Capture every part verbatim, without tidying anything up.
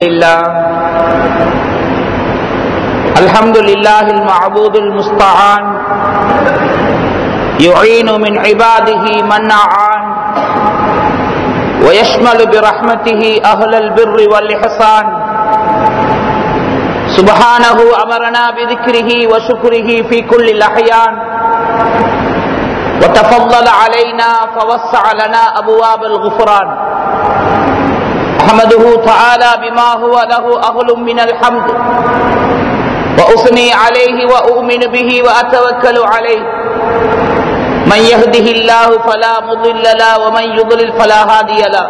لله الحمد لله المعبود المستعان يعين من عباده من أعان ويشمل برحمته أهل البر والإحسان سبحانه أمرنا بذكره وشكره في كل الأحيان وتفضل علينا فوسع لنا أبواب الغفران أحمده تعالى بما هو له أهل من الحمد وأثني عليه وأؤمن به وأتوكل عليه من يهده الله فلا مضل له ومن يضلل فلا هادي له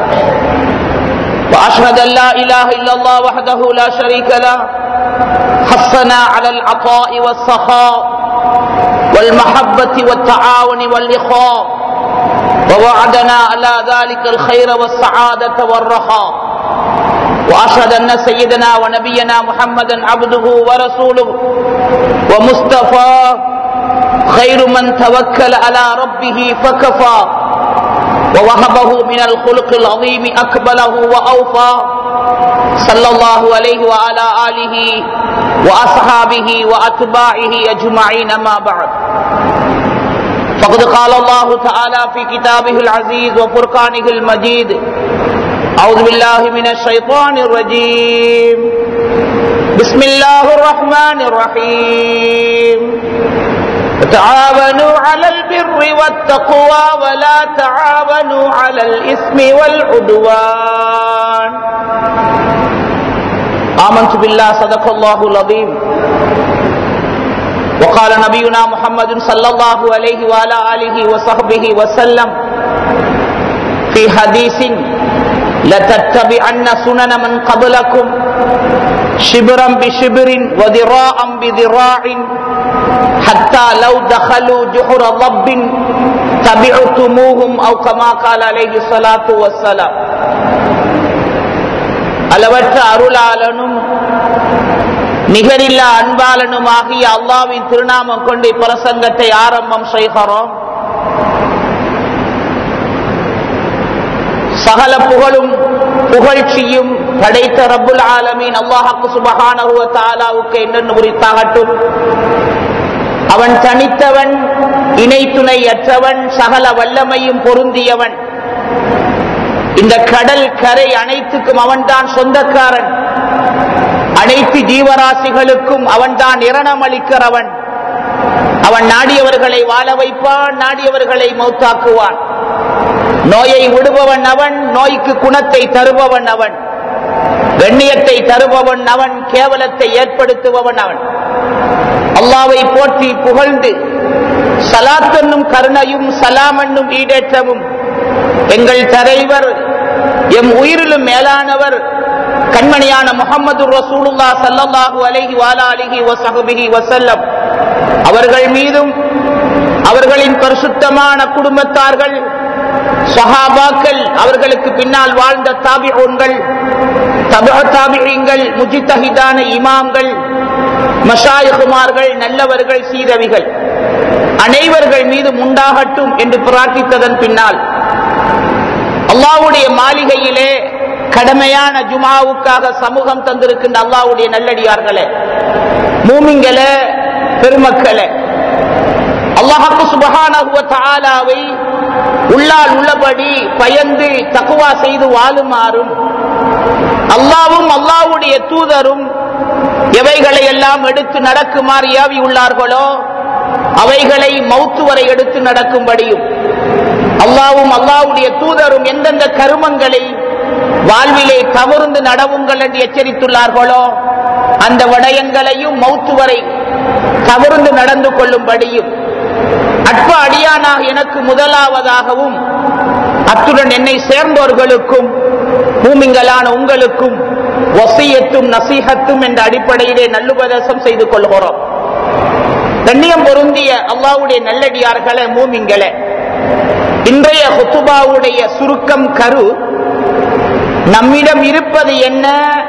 وأشهد أن لا إله إلا الله وحده لا شريك له حثنا على العطاء والسخاء والمحبة والتعاون والإخاء ووعدنا على ذلك الخير والسعادة والرخاء وأشهد أن سيدنا ونبينا محمدا عبده ورسوله ومصطفاه خير من توكل على ربه فكفى ووهبه من الخلق العظيم أكبله وأوفى صلى الله عليه وعلى آله وأصحابه وأتباعه أجمعين ما بعد فقد قال الله تعالى في كتابه العزيز وفرقانه المجيد أعوذ بالله من الشيطان الرجيم بسم الله الرحمن الرحيم تعاونوا على البر والتقوى ولا تعاونوا على الإثم والعدوان آمنت بالله صدق الله العظيم وقال نبينا محمد صلى الله عليه وعلى آله وصحبه وسلم في حديث لتتبعن سنن من قبلكم شبرا بشبر وذراعا بذراع حتى لو دخلوا جحر ضب تبعتموهم أو كما قال عليه الصلاة والسلام அளவற்ற அருளாளனும் நிகரில்லா அன்பாளனும் ஆகிய அல்லாஹ்வின் திருநாமம் கொண்டு பிரசங்கத்தை ஆரம்பம் செய்கிறோம். சகல புகழும் புகழ்ச்சியும் படைத்த ரப்புல் ஆலமீன் அல்லாஹ் சுப்ஹானஹு வ தஆலாவுக்கு என்னென்னு உரித்தாகட்டும். அவன் தனித்தவன், இணை துணை அற்றவன், சகல வல்லமையும் பொருந்தியவன். இந்த கடல் கரை அனைத்துக்கும் அவன்தான் சொந்தக்காரன். அனைத்து ஜீவராசிகளுக்கும் அவன்தான் இரணம் அளிக்கிறவன். அவன் நாடியவர்களை வாழ வைப்பான், நாடியவர்களை மௌத்தாக்குவான். நோயை விடுபவன் அவன், நோய்க்கு குணத்தை தருபவன் அவன், கண்ணியத்தை தருபவன் அவன், கேவலத்தை ஏற்படுத்துபவன் அவன். அல்லாஹ்வை போற்றி புகழ்ந்து ஸலாத் என்னும் கருணையும் சலாம் என்னும் ஈடேற்றமும் எங்கள் தலைவர், எம் உயிரிலும் மேலானவர் கண்மணியான முஹம்மது ரசூலுல்லாஹ் ஸல்லல்லாஹு அலைஹி வஆலிஹி வஸஹ்பிஹி வஸல்லம் அவர்கள் மீதும், அவர்களின் பரிசுத்தமான குடும்பத்தார்கள், சஹாபாக்கள், அவர்களுக்கு பின்னால் வாழ்ந்த தாபிஊன்கள், தபஅ தாபிஈன்கள், முஜ்தஹிதான இமாம்கள், மஷாயிகுமார்கள், நல்லவர்கள், சீதவிகள் அனைவர்கள் மீதும் உண்டாகட்டும் என்று பிரார்த்தித்ததன் பின்னால் அல்லாஹ்வுடைய மாளிகையிலே கடமையான ஜுமாவுக்காக சமூகம் தந்திருக்கின்ற அல்லாஹ்வுடைய நல்லடியார்களே, மூமின்களே, பெருமக்களே, அல்லாஹ் சுப்ஹானஹு வ தஆலாவை உள்ளால் உள்ளபடி பயந்து தக்வா செய்து வாழுமாறும், அல்லாஹ்வும் அல்லாஹ்வுடைய தூதரும் எவைகளை எல்லாம் எடுத்து நடக்குமாறு ஏவி உள்ளார்களோ அவைகளை மௌத்து வரை எடுத்து நடக்கும்படியும், அல்லாஹ்வும் அல்லாஹ்வுடைய தூதரும் எந்தெந்த கருமங்களை வாழ்விலே தவறுந்து நடவுங்கள் என்று எச்சரித்துள்ளார்களோ அந்த விடயங்களையும் மௌத்து வரை தவறுந்து நடந்து கொள்ளும்படியும், அற்ப அடியானாக எனக்கு முதலாவதாகவும் அத்துடன் என்னை சேர்ந்தோர்களுக்கும் மூமின்களான உங்களுக்கும் வசியத்தும் நசீஹத்தும் என்ற அடிப்படையிலே நல்லுபதேசம் செய்து கொள்கிறோம். கண்ணியம் பொருந்திய அல்லாஹ்வுடைய நல்லடியார்களே, மூமின்களே, இன்றைய ஹுத்துபாவுடைய சுருக்கம் கரு நம்மிடம் இருப்பது என்ன,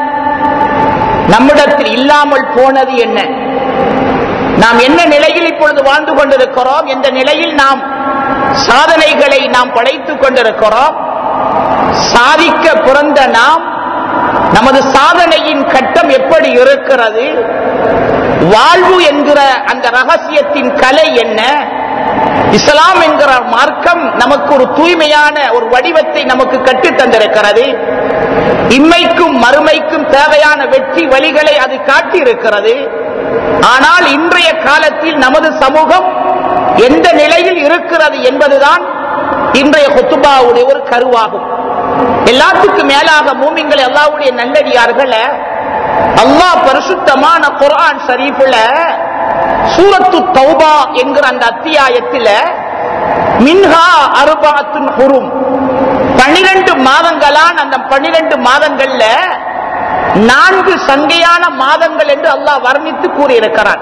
நம்மிடத்தில் இல்லாமல் போனது என்ன, நாம் என்ன நிலையில் இப்பொழுது வாழ்ந்து கொண்டிருக்கிறோம், எந்த நிலையில் நாம் சாதனைகளை நாம் படைத்துக் கொண்டிருக்கிறோம், சாதிக்க பிறந்த நாம் நமது சாதனையின் கட்டம் எப்படி இருக்கிறது, வாழ்வு என்கிற அந்த ரகசியத்தின் கலை என்ன, இஸ்லாம் என்கிற மார்க்கம் நமக்கு ஒரு தூய்மையான ஒரு வடிவத்தை நமக்கு கற்றுத் தந்திருக்கிறது. இம்மைக்கும் மறுமைக்கும் தேவையான வெற்றி வழிகளை அது காட்டியிருக்கிறது. ஆனால் இன்றைய காலத்தில் நமது சமூகம் எந்த நிலையில் இருக்கிறது என்பதுதான் இன்றைய குத்துபாவுடைய ஒரு கருவாகும். எல்லாத்துக்கும் மேலாக மூமின்களை அல்லாஹ்வுடைய நல்லடியார்களே, அல்லாஹ் பரிசுத்தமான குர்ஆன் ஷரீஃப்ல சூரத்து தௌபா என்கிற அந்த அத்தியாயத்தில் மின்ஹா அர்பஅத்துன் ஹுரும், பன்னிரண்டு மாதங்களான அந்த பன்னிரண்டு மாதங்கள்ல நான்கு சங்கையான மாதங்கள் என்று அல்லாஹ் வர்ணித்து கூறியிருக்கிறார்.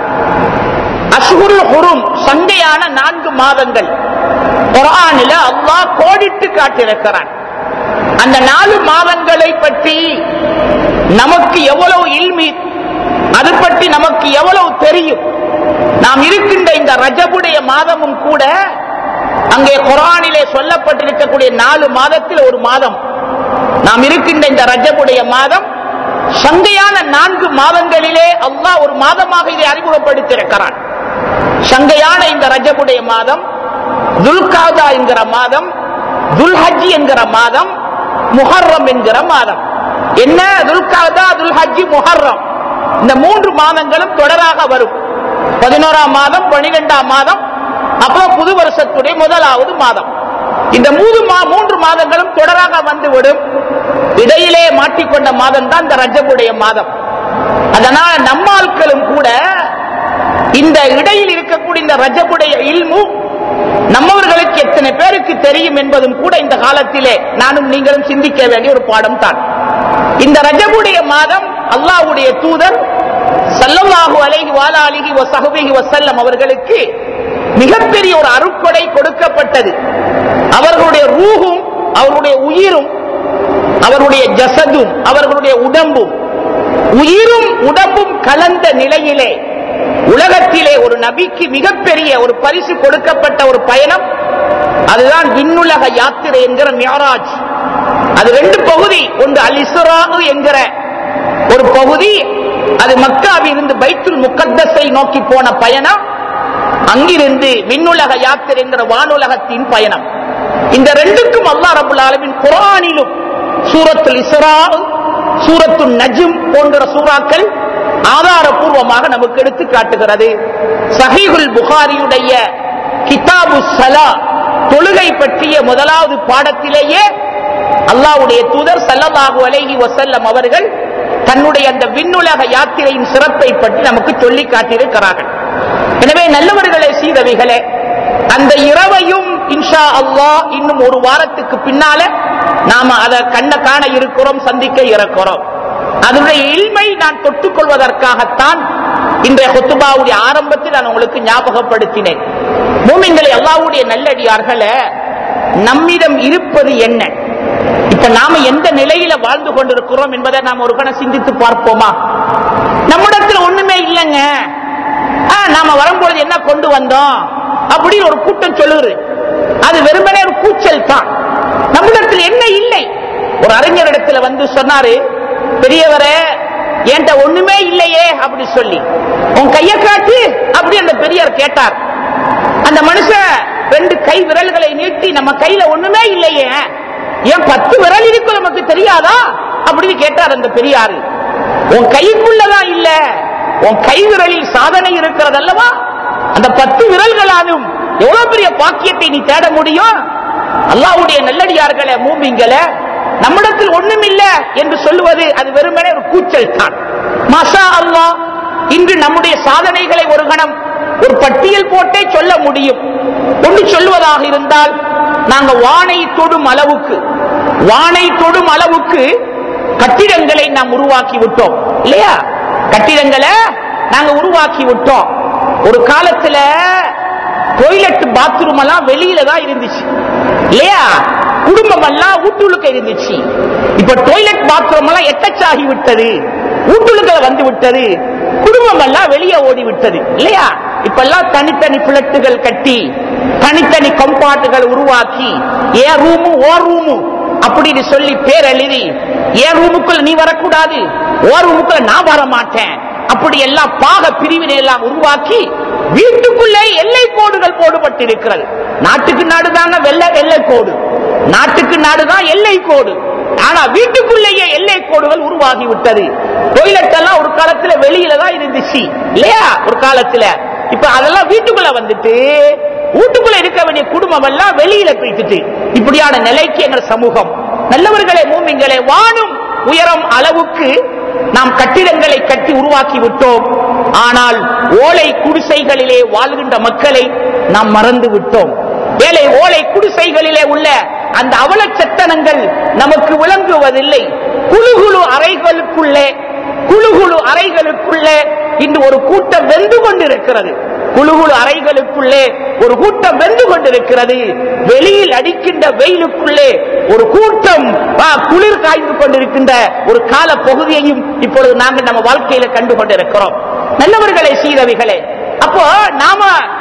அஷ்ஹுருல் ஹுரும், சங்கையான நான்கு மாதங்கள் குர்ஆனில் அல்லாஹ் கோடிட்டு காட்டியிருக்கிறான். அந்த நாலு மாதங்களை பற்றி நமக்கு எவ்வளவு இல்மி, அது பற்றி நமக்கு எவ்வளவு தெரியும். நாம் இருக்கின்ற இந்த ரஜபுடைய மாதமும் கூட அங்கே குர்ஆனிலே சொல்லப்பட்டிருக்கக்கூடிய நாலு மாதத்தில் ஒரு மாதம். நாம் இருக்கின்ற இந்த ரஜபுடைய மாதம் சங்கையான நான்கு மாதங்களிலே அல்லாஹ் ஒரு மாதமாக இதை அறிமுகப்படுத்தியிருக்கிறான். சங்கையான இந்த ரஜபுடைய மாதம், துல்காதா என்கிற மாதம், துல்ஹஜ் என்கிற மாதம், முஹர்ரம் என்கிற மாதம். என்ன துல்காதா, துல்ஹஜ், முஹர்ரம், இந்த மூன்று மாதங்களும் தொடராக வரும். பதினோராம் மாதம், பனிரெண்டாம் மாதம், அப்புறம் புது வருஷத்துடைய முதலாவது மாதம். இந்த மூன்று மூன்று மாதங்களும் தொடராக வந்துவிடும். இடையிலே மாட்டிக்கொண்ட மாதம் தான் இந்த ரஜபுடைய மாதம். அதனால் நம்மாட்களும் கூட இந்த இடையில் இருக்கக்கூடிய இந்த ரஜபுடைய இல்மு நம்மவர்களுக்கு எத்தனை பேருக்கு தெரியும் என்பதும் கூட இந்த காலத்திலே நானும் நீங்களும் சிந்திக்க வேண்டிய ஒரு பாடம் தான். இந்த ரஜபுடைய மாதம் அல்லாஹ்வுடைய தூதர் ஸல்லல்லாஹு அலைஹி வஆலிஹி வஸஹ்பிஹி வஸல்லம் அவர்களுக்கு மிகப்பெரிய ஒரு அருட்கொடை கொடுக்கப்பட்டது. அவர்களுடைய ரூஹும் அவருடைய உயிரும் அவருடைய ஜசதும் அவர்களுடைய உடம்பும் உயிரும் உடம்பும் கலந்த நிலையிலே உலகத்திலே ஒரு நபிக்கு மிகப்பெரிய ஒரு பரிசு கொடுக்கப்பட்ட ஒரு பயணம், அதுதான் விண்ணுலக யாத்திரை என்கிற மியராஜ். அது ரெண்டு பகுதி. ஒன்று அல் இஸ்ரா என்கிற ஒரு பகுதி, அது மக்காவில் இருந்து பைத்துல் முகத்தஸை நோக்கி போன பயணம். அங்கிருந்து விண்ணுலக யாத்திரை என்கிற வானுலகத்தின் பயணம். இந்த ரெண்டுக்கும் அல்லாஹ் ரப்பல் ஆலமீன் குர்ஆனிலும் சூரத்துல் இஸ்ரா, சூரத்துல் நஜ்ம் போன்ற சூறாக்கள் ஆதாரபூர்வமாக நமக்கு எடுத்து காட்டுகிறது. சஹீஹுல் புகாரியுடைய கிதாபு ஸலா, தொழுகை பற்றிய முதலாவது பாடத்திலேயே அல்லாஹ்வுடைய தூதர் ஸல்லல்லாஹு அலைஹி வஸல்லம் அவர்கள் தன்னுடைய அந்த விண்ணுலக யாத்திரையின் சிறப்பை பற்றி நமக்கு சொல்லி காட்டியிருக்கிறார்கள். எனவே நல்லவர்களே, சீதவிகளே, அந்த இரவையும் இன்ஷா அல்லாஹ் இன்னும் ஒரு வாரத்துக்கு பின்னால நாம அதை கண்ண காண இருக்கிறோம், சந்திக்க இருக்கிறோம். அதனுடைய இல்மை நான் தொட்டுக் கொள்வதற்காகத்தான் இன்றைய குத்துபாவுடைய ஆரம்பத்தில் நான் உங்களுக்கு ஞாபகப்படுத்தினேன். மூமின்களே, அல்லாஹ்வுடைய நல்லடியார்களே, நம்மிடம் இருப்பது என்ன? இப்ப நாம எந்த நிலையில வாழ்ந்து கொண்டிருக்கிறோம் என்பதை நாம் ஒரு கணம் சிந்தித்து பார்ப்போமா? நம்மிடத்தில் ஒண்ணுமே இல்லைங்க, நாம வரும்பொழுது என்ன கொண்டு வந்தோம் அப்படின்னு ஒரு கூட்டம் சொல்லுது. அது வெறுமனே ஒரு கூச்சல் தான். நம்மிடத்தில் என்ன இல்லை? ஒரு அறிஞர் இடத்துல வந்து சொன்னாரு, பெரியவரே என்கிட்ட ஒண்ணுமே இல்லையே அப்படி சொல்லி, உன் கையை காட்டு அப்படி அந்த பெரியார் கேட்டார். அந்த மனுஷன் ரெண்டு கை விரல்களை நீட்டி, நம்ம கையில ஒண்ணுமே இல்லையே, ஏன் பத்து விரல் இருக்கும் நமக்கு தெரியாதா அப்படின்னு கேட்டார் அந்த பெரியாரு. உன் கைக்குள்ளதான் இல்ல, உன் கை விரலில் சாதனை இருக்கிறது அல்லவா? அந்த பத்து விரல்களாலும் எவ்வளவு பெரிய பாக்கியத்தை நீ தேட முடியும்? அல்லாஹ்வுடைய நல்லடியார்களே, மூமின்களே, நம்மிடத்தில் ஒண்ணுமில்ல என்று சொல்லுவது அது வெறுமனே ஒரு கூச்சல் தான். மாஷா அல்லாஹ், இன்று நம்முடைய சாதனைகளை ஒரு கணம் ஒரு பட்டியல் போட்டே சொல்ல முடியும். ஒன்று சொல்வதாக இருந்தால், நாங்க வானை தொடும் அளவுக்கு வானை தொடும் அளவுக்கு கட்டிடங்களை நாம் உருவாக்கி விட்டோம் இல்லையா? கட்டிடங்களை நாங்க உருவாக்கி விட்டோம். ஒரு காலத்துல டாய்லெட் பாத்ரூம் எல்லாம் வெளியில தான் இருந்துச்சு இல்லையா? குடும்பம் எல்லாம் வீட்டுக்கு இருந்துச்சு. இப்ப டாய்லெட் பாத்ரூம் எல்லாம் எட்டச்சாகி விட்டது, வீட்டுக்குள்ள வந்து விட்டது, குடும்பம் எல்லாம் வெளியே ஓடி விட்டது இல்லையா? இப்ப எல்லாம் தனித்தனி பிளட்டுகள் கட்டி, தனித்தனி கம்பார்ட்டுகள் உருவாக்கி, ஏ ரூமு ஓ ரூமு அப்படின்னு சொல்லி பேர் எழுதி என் ரூமுக்குள்ள நீ வரக்கூடாது, ஒரு ரூமுக்குள்ள நான் வர மாட்டேன், அப்படி எல்லாம் பாக பிரிவினை எல்லாம் உருவாக்கி வீட்டுக்குள்ளே எல்லை கோடுகள் போடப்பட்டிருக்கிறது. நாட்டுக்கு நாடுதான் வெள்ளை எல்லை கோடு, நாட்டுக்கு நாடுதான் எல்லை கோடு. ஆனா வீட்டுக்குள்ளேயே எல்லை கோடுகள் உருவாகி விட்டது. டொய்லெட் எல்லாம் ஒரு காலத்துல வெளியில தான் இருந்துச்சு இல்லையா, ஒரு காலத்துல. இப்ப அதெல்லாம் வீட்டுக்குள்ள வந்துட்டு வீட்டுக்குள்ள இருக்க வேண்டிய குடும்பம் எல்லாம் வெளியில போயிட்டு இப்படியான நிலைக்கு எங்கள் சமூகம். நல்லவர்களே, மூமின்களே, வானும் உயரம் அளவுக்கு நாம் கட்டிடங்களை கட்டி உருவாக்கி விட்டோம். ஆனால் ஓலை குடிசைகளிலே வாழ்கின்ற மக்களை நாம் மறந்து விட்டோம். ஏழை ஓலை குடிசைகளிலே உள்ள அந்த அவலச்சத்தனங்கள் நமக்கு விளங்குவதில்லை. குழு குழு அறைகளுக்குள்ளே குழு குழு அறைகளுக்குள்ளே இன்று ஒரு கூட்டம் வெந்து கொண்டிருக்கிறது. குழு குழு அறைகளுக்குள்ளே ஒரு கூட்டம் வெந்து கொண்டிருக்கிறது. வெளியில் அடிக்கின்ற வெயிலுக்குள்ளே ஒரு கூட்டம் குளிர் காய்ந்து கொண்டிருக்கின்ற ஒரு கால பகுதியையும் இப்பொழுது நாங்கள் நம்ம வாழ்க்கையில கண்டு கொண்டிருக்கிறோம். நல்லவர்களே, சீரவிகளே, அப்போ நாம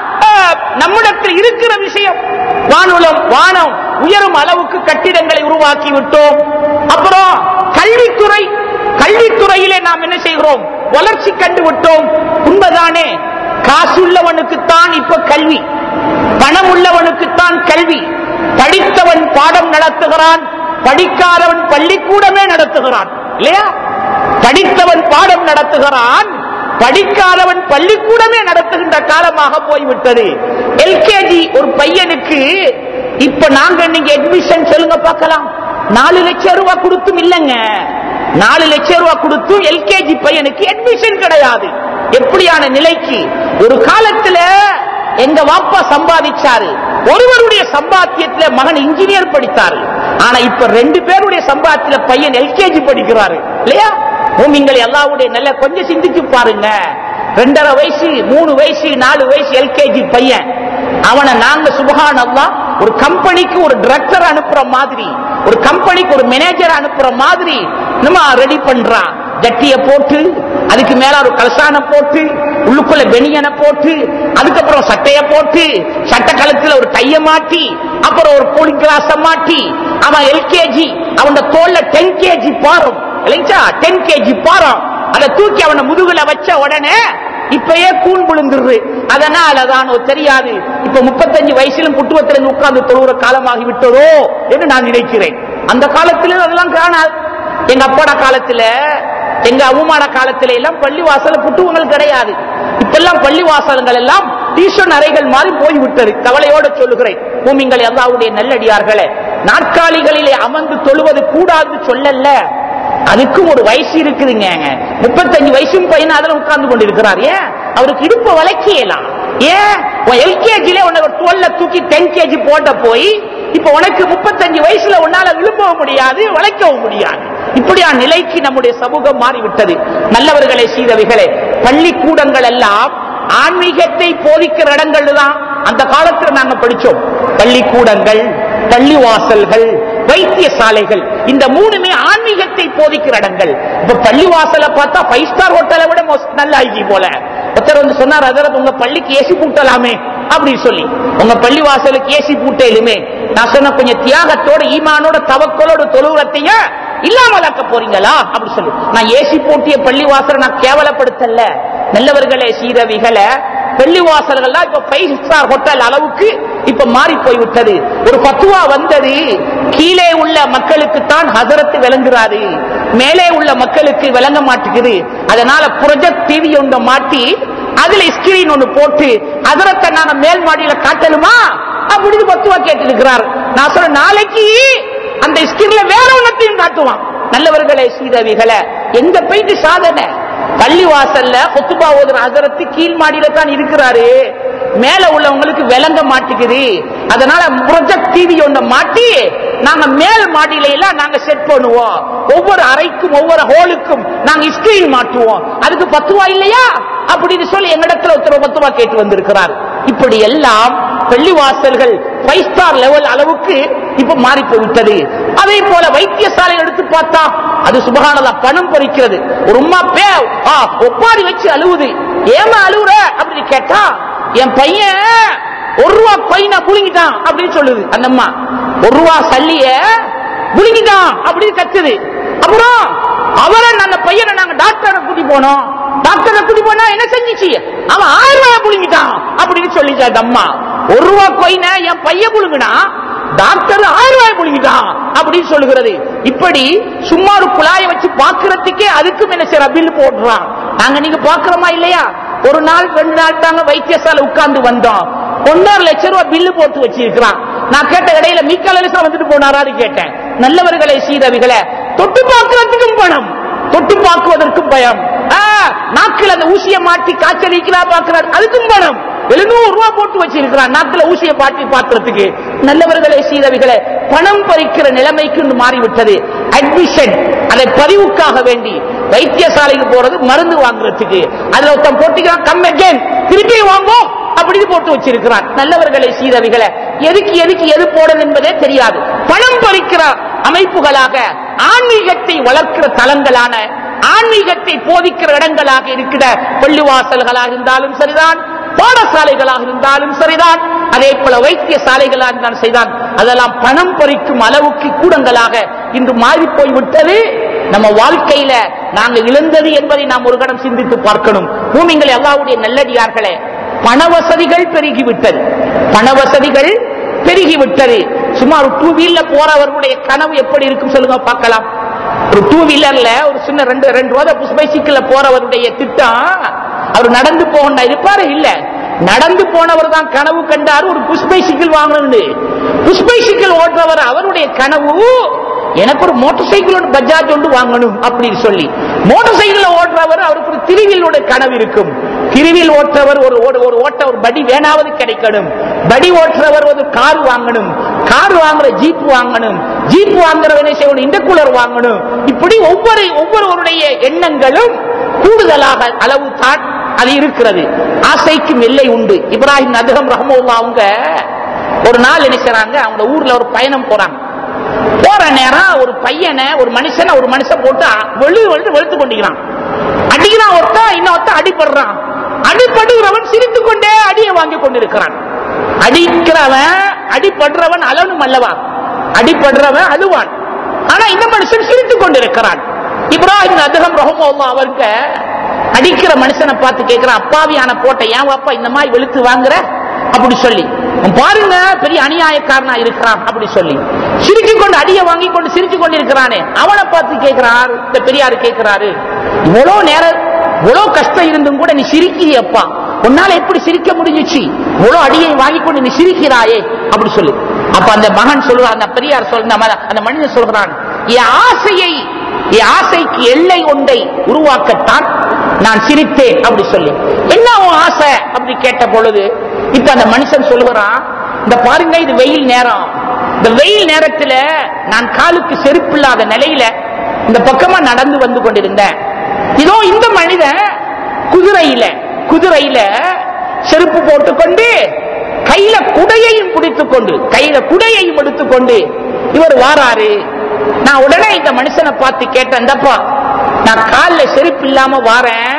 நம்மிடத்தில் இருக்கிற விஷயம் வானுலம் வானம் உயரும் அளவுக்கு கட்டிடங்களை உருவாக்கி விட்டோம். அப்புறம் கல்வித்துறை கல்வித்துறையிலே நாம் என்ன செய்கிறோம், வளர்ச்சி கண்டு விட்டோம். உண்மைதானே, காசுள்ளவனுக்குத்தான் இப்ப கல்வி, பணம் உள்ளவனுக்குத்தான் கல்வி. படித்தவன் பாடம் நடத்துகிறான், படிக்காதவன் பள்ளிக்கூடமே நடத்துகிறான் இல்லையா? படித்தவன் பாடம் நடத்துகிறான், படிக்காதவன் பள்ளிக்கூடமே நடத்துகின்ற காலமாக போய்விட்டது. எல்கேஜி ஒரு பையனுக்கு இப்ப நாங்க நீங்க அட்மிஷன் சொல்லுங்க பார்க்கலாம், நாலு லட்சம் ரூபாய் கொடுத்தும் இல்லைங்க, நாலு லட்சம் ரூபாய் கொடுத்து எல்கேஜி பையனுக்கு அட்மிஷன் கிடையாது. எப்படியான நிலைக்கு ஒரு காலத்துல எங்க வாப்பா சம்பாதிச்சாரு, ஒருவருடைய சம்பாத்தியத்துல மகன் இன்ஜினியர் படித்தாரு. ஆனா இப்ப ரெண்டு பேருடைய சம்பாத்தியத்துல பையன் எல்கேஜி படிக்கிறாரு இல்லையா? நீங்க எல்லாருடைய நல்ல கொஞ்சம் சிந்திச்சு பாருங்க. ரெண்டரை வயசு மூணு வயசு நாலு வயசு எல்கேஜி பையன், அவனை நாங்க சுப்ஹானல்லாஹ் ஒரு கம்பெனிக்கு ஒரு டைரக்டர் அனுப்புற மாதிரி, ஒரு கம்பெனிக்கு ஒரு மேனேஜர் அனுப்புற மாதிரி நம்ம ரெடி பண்றான். ஜட்டிய போட்டு அதுக்கு மேல ஒரு கலசான போட்டு உள்ளுக்குள்ள பெனியனை போட்டு அதுக்கப்புறம் சட்டைய போட்டு சட்ட கழுத்துல ஒரு டைய மாட்டி அப்புறம் ஒரு கூலிங் கிளாஸ மாட்டி அவன் எல்கேஜி அவன் தோல்ல டென் கேஜி பாரம் இல்லைங்களா, டென் கேஜி பாரம் அதை தூக்கி அவனை முதுகுல வச்ச உடனே இப்பயே கூண் விழுந்துரு. அதனாலதான் தெரியாது இப்ப முப்பத்தஞ்சு வயசிலும் புட்டுவத்திலிருந்து உட்கார்ந்து தொழுகிற காலமாகி விட்டதோ என்று நான் நினைக்கிறேன். அந்த காலத்தில அதெல்லாம் காணாது. எங்க அப்பாட காலத்துல எங்க அம்மாட காலத்தில எல்லாம் பள்ளி வாசல புட்டுவங்கள் கிடையாது. இப்பெல்லாம் பள்ளி வாசல்கள் எல்லாம் டியூஷன் அறைகள் மாறி போய்விட்டது. கவலையோடு சொல்லுகிறேன், பூமிங்கள் அல்லாஹ்வுடைய நல்லடியார்களே, நாற்காலிகளிலே அமர்ந்து தொழுவது கூடாது சொல்லல, அதுக்கும் ஒரு வயசு இருக்குதுங்க. முப்பத்தஞ்சு வயசும் பையன் அதுல உட்கார்ந்து கொண்டிருக்கிறார். ஏன் அவருக்கு இடுப்ப வளைக்கலாம்? ஏன் எல்கேஜில உனக்கு டுவெல்ல தூக்கி டென் கேஜி போட்ட போய் இப்ப உனக்கு முப்பத்தஞ்சு வயசுல உன்னால விழும்பவும் முடியாது, வளைக்கவும் முடியாது. இப்படியா நிலைக்கு நம்முடைய சமூகம் மாறிவிட்டது. நல்லவர்களே, சீரவிகளே, பள்ளிக்கூடங்கள் எல்லாம் ஆன்மீகத்தை போதிக்கிற இடங்கள் தான் அந்த காலத்துல நாங்க படிச்சோம். பள்ளிக்கூடங்கள், பள்ளிவாசல்கள், வைத்தியசாலைகள், இந்த மூணுமே ஆன்மீகத்தை போதிக்கிற இடங்கள். இப்ப பள்ளிவாசலை பார்த்தா ஃபைவ் ஸ்டார் ஹோட்டலை விட நல்ல ஐகி போல. ஒருத்தர் வந்து சொன்னார், அதற்கு உங்க பள்ளிக்கு ஏசி பூட்டலாமே அப்படின்னு சொல்லி, உங்க பள்ளி வாசலுக்கு ஏசி பூட்டையிலுமே. நான் சொன்ன கொஞ்சம் தியாகத்தோட ஈமானோட தவக்கலோட தொழுவத்தைய இல்லாமலாக்க போறீங்களா அப்படி சொல்லி. நான் ஏசி போட்டிய பள்ளி வாசலை நான் கேவலப்படுத்தல. நல்லவர்களே, சீரவிகளை, பள்ளிவாசல்கள் இப்ப ஃபைவ் ஸ்டார் ஹோட்டல் அளவுக்கு இப்ப மாறி போய்விட்டது. ஒரு பத்துவா வந்தது, கீழே உள்ள மக்களுக்கு தான் ஹசரத்து விளங்குறாரு, மேலே உள்ள மக்களுக்கு விளங்க மாட்டேங்குது. அதனால ப்ரொஜெக்ட் டிவி ஒன்று மாட்டி அதுல ஸ்கிரீன் ஒன்று போட்டு ஹசரத்தை நாங்க மேல் மாடியில காட்டலுமா அப்படின்னு பத்துவா கேட்டு இருக்கிறார். நான் சொல்ற நாளைக்கு அந்த ஸ்கிரீன்ல வேற ஒன்னத்தையும் காட்டுவான். நல்லவர்களே, சீரவிகளை, எங்க போயிட்டு சாதனை? பள்ளி வாசல்ல குத்துபா ஓதுற ஹசரத்து கீழ் மாடியில தான் இருக்கிறாரு, மேல உள்ளவங்களுக்கு விளங்க மாட்டேங்குது. அதனால ப்ரொஜெக்ட் டிவி ஒன்றை மாட்டி நாங்க மேல் மாடியில எல்லாம் நாங்க செட் பண்ணுவோம். ஒவ்வொரு அறைக்கும் ஒவ்வொரு ஹோலுக்கும் நாங்க ஸ்கிரீன் மாட்டுவோம். அதுக்கு பத்துவா இல்லையா அப்படின்னு சொல்லி எங்களிடத்துல ஒருத்தர் பத்துவா கேட்டு வந்திருக்கிறார். இப்படி எல்லாம் பள்ளிவாசல்கள் ஃபைவ் ஸ்டார் லெவல் அளவுக்கு இப்ப மாறி போய்விட்டது. அதே போல வைத்தியசாலை எடுத்து பார்த்தா அது சுபஹானல்லாஹ் பணம் பறிக்கிறது. ஒரு உம்மா பே ஒப்பாரி வச்சு அழுவுது. ஏமா அழுவுற அப்படின்னு கேட்டா, என் பையன் ஒரு ரூபா பையனை புழுங்கிட்டான் அப்படின்னு சொல்லுது அந்த அம்மா. ஒரு ரூபா சல்லிய புளிங்கிட்டான் அப்படின்னு கத்துது. அப்புறம் அவரை அந்த பையனை நாங்க டாக்டரை கூட்டி போனோம். டாக்டரை கூட்டி போனா என்ன செஞ்சிச்சு? அவன் ஆயிரம் ரூபாய் புளிங்கிட்டான் அப்படின்னு சொல்லிச்சா அம்மா. ஒரு ரூபா கொயின என் பையன் புழுங்கினா டாக்டர் ஆயிரம் ரூபாய் புளிங்கிட்டான் அப்படின்னு சொல்லுகிறது. இப்படி சும்மா ஒரு குழாயை வச்சு பாக்குறதுக்கே அதுக்கும் என்ன செய்யற பில் போடுறான். நாங்க நீங்க பாக்குறோமா இல்லையா? ஒரு நாள் ரெண்டு நாள் தாங்க வைத்தியசாலை உட்கார்ந்து வந்தோம். ஒன்னரை லட்சம் ரூபாய் பில்லு போட்டு வச்சிருக்கிறான். நான் கேட்ட இடையில மீக்கலரிசா வந்துட்டு போனாரான்னு கேட்டேன். நல்லவர்களை சீரவிகளை தொட்டு பார்க்கிறதுக்கும் பணம், தொட்டு பார்க்குவதற்கும் பயம். நாக்கில் அந்த ஊசியை மாட்டி காய்ச்சலிக்கிறா பார்க்கிறார், அதுக்கும் பணம். எழுநூறு ரூபாய் போட்டு வச்சிருக்கிறான் நாக்கில் ஊசியை பாட்டி பார்க்கிறதுக்கு. நல்லவர்களை சீரவிகளை பணம் பறிக்கிற நிலைமைக்கு மாறிவிட்டது. அட்மிஷன் அதை பதிவுக்காக வேண்டி வைத்தியசாலைக்கு போறது மருந்து வாங்குறதுக்கு. அதுல ஒருத்தன் போட்டிக்கிறான், கம் அகைன் திருப்பி வாங்கும் அப்படி போட்டு வச்சிருக்கிறான். நல்லவர்களை சீரவிகளை எதுக்கு எதுக்கு எது போடணும் என்பதே தெரியாது. பணம் பறிக்கிற அமைப்புகளாக ஆன்மீகத்தை வளர்க்கிற தலங்களான ஆன்மீகத்தை போதிக்கிற இடங்களாக இருக்கிற பள்ளிவாசல்களாக இருந்தாலும் சரிதான், பாடசாலைகளாக இருந்தாலும் சரிதான், அதே போல வைத்தியசாலைகளாக இருந்தாலும் சரிதான், அதெல்லாம் பணம் பறிக்கும் அளவுக்கு கூடங்களாக இன்று மாறி போய்விட்டது. நம்ம வாழ்க்கையில நாங்கள் இழந்தது என்பதை நாம் ஒரு கணம் சிந்தித்து பார்க்கணும். பூமிங்களை அல்லாஹ்வுடைய நல்லடியார்களே, பண வசதிகள் பெருகிவிட்டது, பண வசதிகள் பெருகிவிட்டது. சுமார் டூ வீலர் போறவர்களுடைய கனவு எப்படி இருக்கும் சொல்லுங்க பார்க்கலாம். ஒரு டூ வீலர்ல ஒரு சின்ன ரெண்டு ரெண்டு ரோத புஷ் பைசிக்கிள் போறவருடைய திட்டம், அவர் நடந்து போன இருப்பாரு இல்ல, நடந்து போனவர் தான் கனவு கண்டாரு ஒரு புஷ் பைசிக்கிள் வாங்கணும்னு. புஷ் பைசிக்கிள் ஓட்டுறவர் அவருடைய கனவு எனக்கு ஒரு மோட்டார் சைக்கிள் பஜாஜ் ஒன்று வாங்கணும் அப்படின்னு சொல்லி. மோட்டார் சைக்கிள் ஓட்டுறவர் அவருக்கு ஒரு திருவிலோட கனவு இருக்கும். திருவில் ஓட்டுறவர் ஒரு ஒரு ஓட்ட ஒரு படி வேணாவது கிடைக்கணும். படி ஓட்டுறவர் ஒரு கார் வாங்கணும், கார் வாங்குற ஜீப் வாங்கணும், ஜீப் வாங்குறவனை செய்யணும் இந்த கூலர் வாங்கணும். இப்படி ஒவ்வொரு ஒவ்வொருவருடைய எண்ணங்களும் கூடுதலாக அளவு தான் அது இருக்கிறது. ஆசைக்கும் எல்லை உண்டு. இப்ராஹிம் நதகம் ரஹ்மத்துல்லாஹி அவங்க ஒரு நாள் நினைச்சாங்க, அவங்க ஊர்ல ஒரு பயணம் போறாங்க. போற நேரம் ஒரு பையனை ஒரு மனுஷனை ஒரு மனுஷன் போட்டு வெளு வெளுத்து வெளுத்து கொண்டிருக்கிறான். அடிக்கிறான் ஒருத்தா, இன்னொருத்த அடிபடுறான். அடிபடுகிறவன் சிரித்துக் கொண்டே அடியை வாங்கி கொண்டிருக்கிறான். அடிக்கிறவன் அடிபடுறவன் அலனும் அல்லவா, அடிபடுறவன் அழுவான். ஆனா இந்த மனுஷன் சிரித்துக் கொண்டிருக்கிறான். இப்ராஹிம் நதகம் ரஹ்மத்துல்லாஹி அவங்க அடிக்கிற மனுஷனை பார்த்து கேட்கிறான், அப்பாவியான போட்ட ஏன் அப்பா இந்த மாதிரி வெளுத்து வாங்குற அப்படி சொல்லி, பாருங்க பெரிய அநியாயக்காரனா இருக்கிறான் அப்படி சொல்லி சிரிச்சு கொண்டு அடியை வாங்கி கொண்டு சிரிச்சு கொண்டு இருக்கிறானே, அவனை பார்த்து கேட்கிறார் இந்த பெரியாரு கேட்கிறாரு, இவ்வளவு நேரம் இவ்வளவு கஷ்டம் இருந்தும் கூட நீ சிரிக்கிறியப்பா, உன்னால எப்படி சிரிக்க முடிஞ்சிச்சு, இவ்வளவு அடியை வாங்கி கொண்டு நீ சிரிக்கிறாயே அப்படி சொல்லி. அப்ப அந்த மகன் சொல்றான், அந்த பெரியார் சொல்ற அந்த மனிதன் சொல்றான், என் ஆசையை என் ஆசைக்கு எல்லை ஒன்றை உருவாக்கத்தான் நான் சிரித்தேன் அப்படி சொல்லி. என்ன உன் ஆசை அப்படி கேட்ட பொழுது இப்ப அந்த மனுஷன் சொல்லுகிறான், இந்த பாருங்க இது வெயில் நேரம், இந்த வெயில் நேரத்துல நான் காலுக்கு செருப்பு இல்லாத நிலையில இந்த பக்கமா நடந்து வந்து கொண்டிருந்தேன். இதோ இந்த மனிதன் குதிரையில குதிரையில செருப்பு போட்டுக்கொண்டு கையில குடையையும் பிடித்துக் கொண்டு கையில குடையையும் எடுத்துக்கொண்டு இவர் வாராரு. நான் உடனே இந்த மனுஷனை பார்த்து கேட்டேன், இந்தப்பா நான் கால்ல செருப்பு இல்லாம வாரேன்,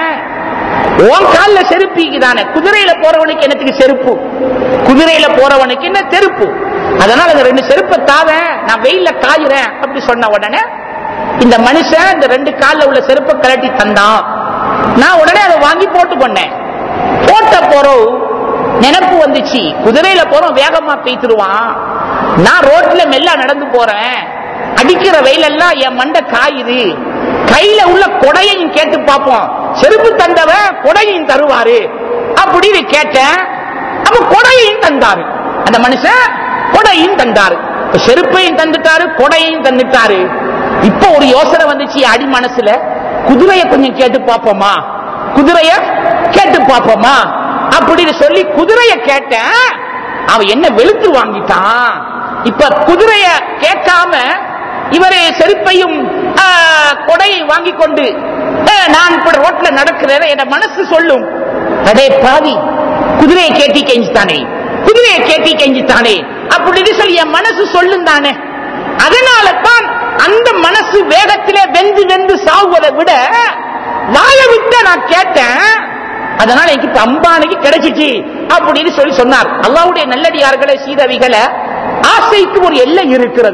உன் கால்ல செருப்பிக்கு தானே, குதிரையில போறவனுக்கு என்னத்துக்கு செருப்பு, குதிரையில போறவனுக்கு என்ன செருப்பு, அதனால இந்த ரெண்டு செருப்பை தாவேன், நான் வெயில காயிறேன் அப்படி சொன்ன உடனே இந்த மனுஷன் இந்த ரெண்டு கால்ல உள்ள செருப்பை கலட்டி தந்தான். நான் உடனே அதை வாங்கி போட்டு கொண்டேன். போட்ட போறோம் நினைப்பு வந்துச்சு, குதிரையில போறோம் வேகமா பேய்த்துருவான், நான் ரோட்ல மெல்ல நடந்து போறேன், அடிக்கிற வெயிலெல்லாம் என் மண்டை காயுது, கையில உள்ள கொடையையும் கேட்டு பார்ப்போம், செருப்பு தந்தவன் கொடையையும் தருவாரு அப்படின்னு கேட்டேன். அப்ப கொடையையும் தந்தாரு, அந்த மனுஷன் கொடையும் தந்தாரு, செருப்பையும் தந்துட்டாரு கொடையையும் தந்துட்டாரு. இப்ப ஒரு யோசனை வந்துச்சு அடி மனசுல, குதிரைய கொஞ்சம் கேட்டு பார்ப்போமா, குதிரைய கேட்டு பார்ப்போமா அப்படின்னு சொல்லி குதிரைய கேட்டேன். அவன் என்ன வெளுத்து வாங்கிட்டான். இப்ப குதிரைய கேட்காம இவரே செருப்பையும் கொடையை வாங்கி கொண்டு நான் இப்ப ரோட்ல நடக்கிறேன், என் மனசு சொல்லும், அடே பாவி குதிரையை கேட்டி கெஞ்சித்தானே, குதிரையை கேட்டி கெஞ்சித்தானே அப்படின்னு சொல்லி என் மனசு சொல்லும் தானே. அதனால தான் அந்த மனசு வேகத்திலே வெந்து வெந்து சாவுவதை விட வாய விட்டு நான் கேட்டேன், அதனால எனக்கு அம்பானிக்கு கிடைச்சிச்சு அப்படின்னு சொல்லி சொன்னார். அல்லாஹ்வுடைய நல்லடியார்களே சீதவிகளை, ஆசைக்கு ஒரு எல்லை இருக்கிறது.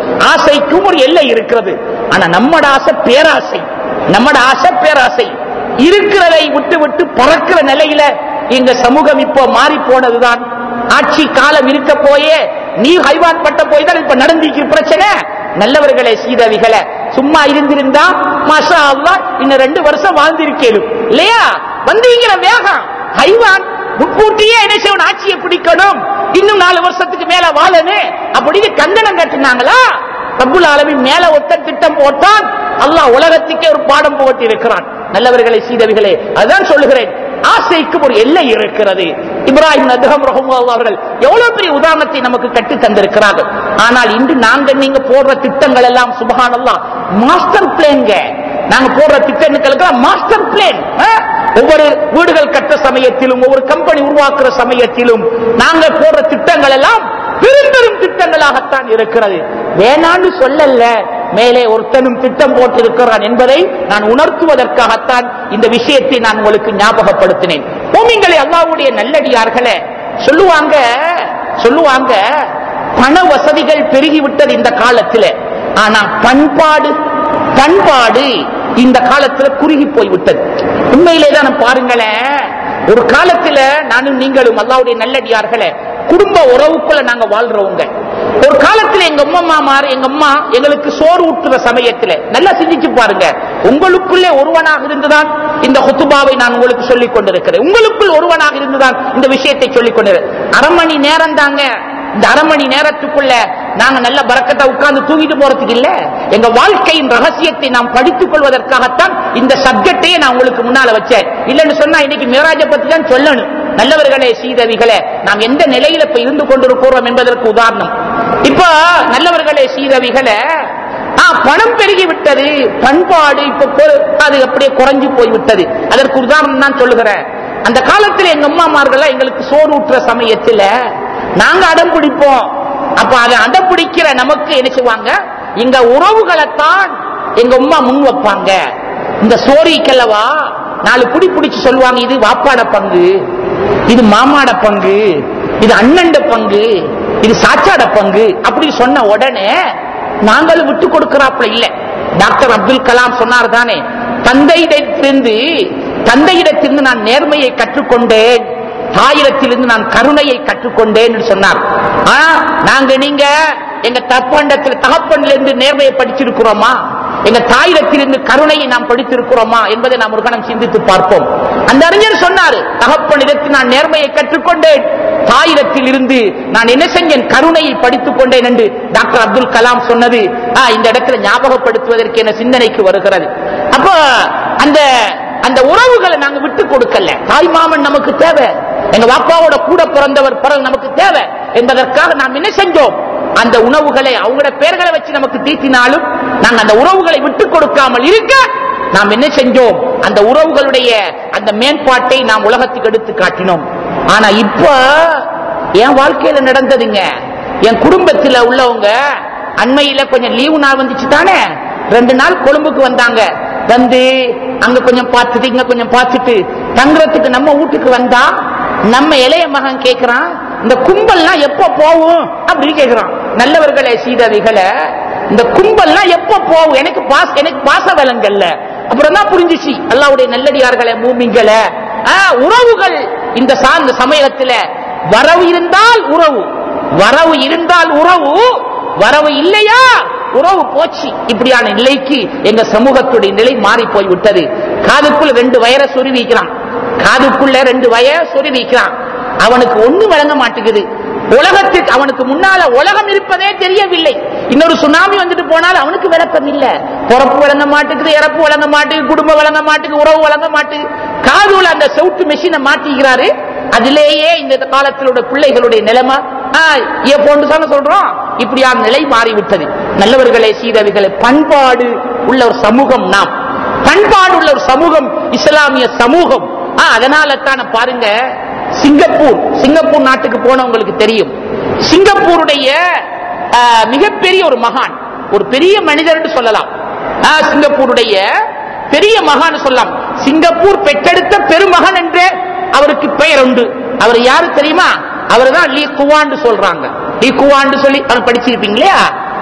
ஆசைக்கும் ஒரு எல்லை இருக்கிறது. ஆனா நம்மட ஆசை பேராசை, நம்மட ஆசை பேராசை இருக்கிறதை விட்டு விட்டு பறக்கிற நிலையில எங்க சமூகம் இப்போ மாறி போனதுதான். ஆட்சி காலம் இருக்க போயே நீ ஹைவான் பட்ட போய் தான் இப்ப நடந்திருக்கு பிரச்சனை. நல்லவர்களே சீதவிகளை சும்மா இருந்திருந்தா மாஷா அல்லாஹ் இன்னும் ரெண்டு வருஷம் வாழ்ந்திருக்கேன் இல்லையா? வந்தீங்கிற வேகம் ஹைவான் முன்கூட்டியே என்ன செய்யணும், ஆட்சியை பிடிக்கணும், இன்னும் நாலு வருஷத்துக்கு மேல வாழணும் அப்படின்னு கங்கணம் கட்டினாங்களா? ரப்புல் ஆலமீன் மேல ஒத்த திட்டம் போட்டான். அல்லாஹ் உலகத்துக்கே ஒரு பாடம் போட்டு இருக்கிறான். நல்லவர்களை சீதவிகளே, அதுதான் சொல்லுகிறேன், ஆசைக்கு ஒரு எல்லை இருக்கிறது. இப்ராஹிம் நத்ஹம் ரஹ்மத்துல்லாஹி அவர்கள் எவ்வளவு பெரிய உதாரணத்தை நமக்கு கட்டி தந்திருக்கிறார்கள். ஆனால் இன்று நாங்க நீங்க போடுற திட்டங்கள் எல்லாம் சுப்ஹானல்லாஹ் மாஸ்டர் பிளான்ங்க. நாங்க போடுற திட்டங்களுக்கு மாஸ்டர் பிளான். ஒவ்வொரு வீடுகள் கட்ட சமயத்திலும் ஒவ்வொரு கம்பெனி உருவாக்குற சமயத்திலும் நாங்க போடுற திட்டங்கள் எல்லாம் பெரும் பெரும் திட்டங்களாகத்தான் இருக்கிறது. வேணான்னு சொல்லல, மேலே ஒருத்தனும் திட்டம் போட்டிருக்கிறான் என்பதை நான் உணர்த்துவதற்காகத்தான் இந்த விஷயத்தை நான் உங்களுக்கு ஞாபகப்படுத்தினேன். மூமின்களே, அல்லாஹ்வுடைய நல்லடியார்களே, சொல்லுவாங்க சொல்லுவாங்க பண வசதிகள் பெருகிவிட்டது இந்த காலத்தில். ஆனா பண்பாடு பண்பாடு இந்த காலத்தில் குறுகி போய்விட்டது. உண்மையிலே தான் பாருங்களேன், ஒரு காலத்தில் நானும் நீங்களும் அல்லாஹ்வுடைய நல்லடியார்களே குடும்ப உறவுக்குள்ள நாங்க வாழ்றவங்க. ஒரு காலத்துல எங்க அம்மா மாமார் எங்க அம்மா எங்களுக்கு சோறு ஊட்டுற சமயத்துல நல்லா சிந்திச்சு பாருங்க, உங்களுக்குள்ளே ஒருவனாக இருந்துதான் இந்த ஹுத்துபாவை நான் உங்களுக்கு சொல்லிக் கொண்டிருக்கிறேன். உங்களுக்குள் ஒருவனாக இருந்துதான் இந்த விஷயத்தை சொல்லிக் கொண்டிருக்கிறேன். அரை மணி நேரம் தாங்க, இந்த அரை மணி நேரத்துக்குள்ள நாங்க நல்ல பரக்கத்தை உட்கார்ந்து தூங்கிட்டு போறதுக்கு இல்ல, எங்க வாழ்க்கையின் ரகசியத்தை நாம் படித்துக் கொள்வதற்காகத்தான் இந்த சப்ஜெக்டையே நான் உங்களுக்கு முன்னால வச்சேன். இல்லன்னு சொன்னா இன்னைக்கு மேராஜை பத்தி தான் சொல்லணும். நல்லவர்களே சீதவிகளே, நாம் எந்த நிலையில இப்ப இருந்து கொண்டிருக்கிறோம் என்பதற்கு உதாரணம். இப்ப நல்லவர்களே சீதவிகளே, பணம் பெருகி விட்டது, பண்பாடு இப்ப அது அப்படியே குறைஞ்சு போய்விட்டது. அதற்கு உதாரணம் தான் சொல்லுகிறேன். அந்த காலத்தில் எங்க அம்மாமார்கள் எங்களுக்கு சோறு ஊற்றுற சமயத்துல நாங்க அடம் பிடிப்போம். அப்ப அதை அடம் பிடிக்கிற நமக்கு என்ன செய்வாங்க, இங்க உறவுகளைத்தான் எங்க அம்மா முன் வைப்பாங்க. இந்த சோரிக்கல்லவா நாலு புடி பிடிச்சு சொல்லுவாங்க, இது வாப்பாட பங்கு, இது மாமாட பங்கு, இது அண்ணண்ட பங்கு, இது சாச்சாட பங்கு அப்படி சொன்ன உடனே நாங்களும் விட்டு கொடுக்கிறாப்புல இல்ல. டாக்டர் அப்துல் கலாம் சொன்னார் தானே, தந்தையிடத்திலிருந்து தந்தையிடத்திலிருந்து நான் நேர்மையை கற்றுக்கொண்டேன், தாயிடத்திலிருந்து நான் கருணையை கற்றுக்கொண்டேன் என்று சொன்னார். நாங்க நீங்க எங்க தப்பண்டத்தில் தகப்பன்ல இருந்து நேர்மையை படிச்சிருக்கிறோமா, எங்க தாயிடத்திலிருந்து கருணையை நாம் படித்திருக்கிறோமா என்பதை நாம் ஒரு கணம் சிந்தித்து பார்ப்போம். அந்த அறிஞர் சொன்னார், தகப்பனிடத்தில் நான் நேர்மையை கற்றுக்கொண்டேன், தாயிடத்தில் இருந்து நான் என்ன செஞ்சேன், கருணையை படித்துக் கொண்டேன் என்று டாக்டர் அப்துல் கலாம் சொன்னது இந்த இடத்துல ஞாபகப்படுத்துவதற்கு என்ன சிந்தனைக்கு வருகிறது. அப்போ அந்த அந்த உறவுகளை நாங்க விட்டு கொடுக்கல. தாய் மாமன் நமக்கு தேவை, எங்க பாப்பாவோட கூட பிறந்தவர் பிறகு நமக்கு தேவை என்பதற்காக நாம் என்ன செஞ்சோம், அந்த உணவுகளை அவங்களோட பெயர்களை வச்சு நமக்கு தீட்டினாலும் நாங்கள் அந்த உறவுகளை விட்டு கொடுக்காமல் இருக்க நாம் என்ன செஞ்சோம், அந்த உறவுகளுடைய அந்த மேம்பாட்டை நாம் உலகத்துக்கு எடுத்து காட்டினோம். ஆனா இப்ப என் வாழ்க்கையில நடந்ததுங்க, என் குடும்பத்தில் உள்ளவங்க அண்மையில கொஞ்சம் லீவு நாள் வந்துச்சு தானே, ரெண்டு நாள் கொழும்புக்கு வந்தாங்க. வந்து அங்க கொஞ்சம் பார்த்துட்டு இங்க கொஞ்சம் பார்த்துட்டு தங்குறதுக்கு நம்ம வீட்டுக்கு வந்தா நம்ம இளைய மகன் கேட்கிறான், இந்த கும்பல்லாம் எப்ப போகும் அப்படின்னு கேட்கிறான். நல்லவர்களே சீதவிகளை, இந்த கும்பல்லாம் எப்ப போகும், எனக்கு பாச எனக்கு பாச விலங்கல்ல. அப்புறம் தான் புரிஞ்சிச்சு அல்லாஹ்வுடைய நல்லடியார்களே மூமின்களே, உறவுகள் இந்த சார்ந்த சமயத்துல வரவு இருந்தால் உறவு, வரவு இருந்தால் உறவு, வரவு இல்லையா உறவு போச்சு. இப்படியான நிலைக்கு எங்க சமூகத்துடைய நிலை மாறி போய் விட்டது. காதுக்குள்ள ரெண்டு வயரை சொருவிக்கிறான், காதுக்குள்ள ரெண்டு வய சொருவிக்கிறான், அவனுக்கு ஒண்ணு வழங்க மாட்டேங்குது. உலகத்துக்கு அவனுக்கு முன்னால உலகம் இருப்பதே தெரியவில்லை. இன்னொரு சுனாமி வந்துட்டு போனால் அவனுக்கு விளக்கம் இல்ல. பிறப்பு வழங்க மாட்டேங்குது, இறப்பு வழங்க மாட்டேங்குது, குடும்பம் வழங்க மாட்டேங்குது, உறவு வழங்க மாட்டேங்குது. காதுல அந்த செவுட்டு மெஷினை மாட்டிக்கிறாரு. அதிலேயே இந்த காலத்திலுடைய பிள்ளைகளுடைய நிலைமை சொல்றோம், இப்படியான நிலை மாறிவிட்டது. நல்லவர்களே சீதவிகளை, பண்பாடு உள்ள ஒரு சமூகம் நாம், பண்பாடு உள்ள ஒரு சமூகம் இஸ்லாமிய சமூகம். அதனால தான் பாருங்க, சிங்கப்பூர் சிங்கப்பூர் நாட்டுக்கு போனவங்களுக்கு தெரியும், சிங்கப்பூருடைய மிகப்பெரிய ஒரு மகான், ஒரு பெரிய மனிதர் என்று சொல்லலாம், சிங்கப்பூருடைய பெரிய மகான் சொல்லலாம். சிங்கப்பூர் பெற்றெடுத்த பெருமகன் என்று அவருக்கு பெயர் உண்டு. அவர் யாரு தெரியுமா, அவர் தான் லீ குவான் சொல்றாங்க. லீ குவான் சொல்லி அவர் படிச்சிருப்பீங்க இல்லையா,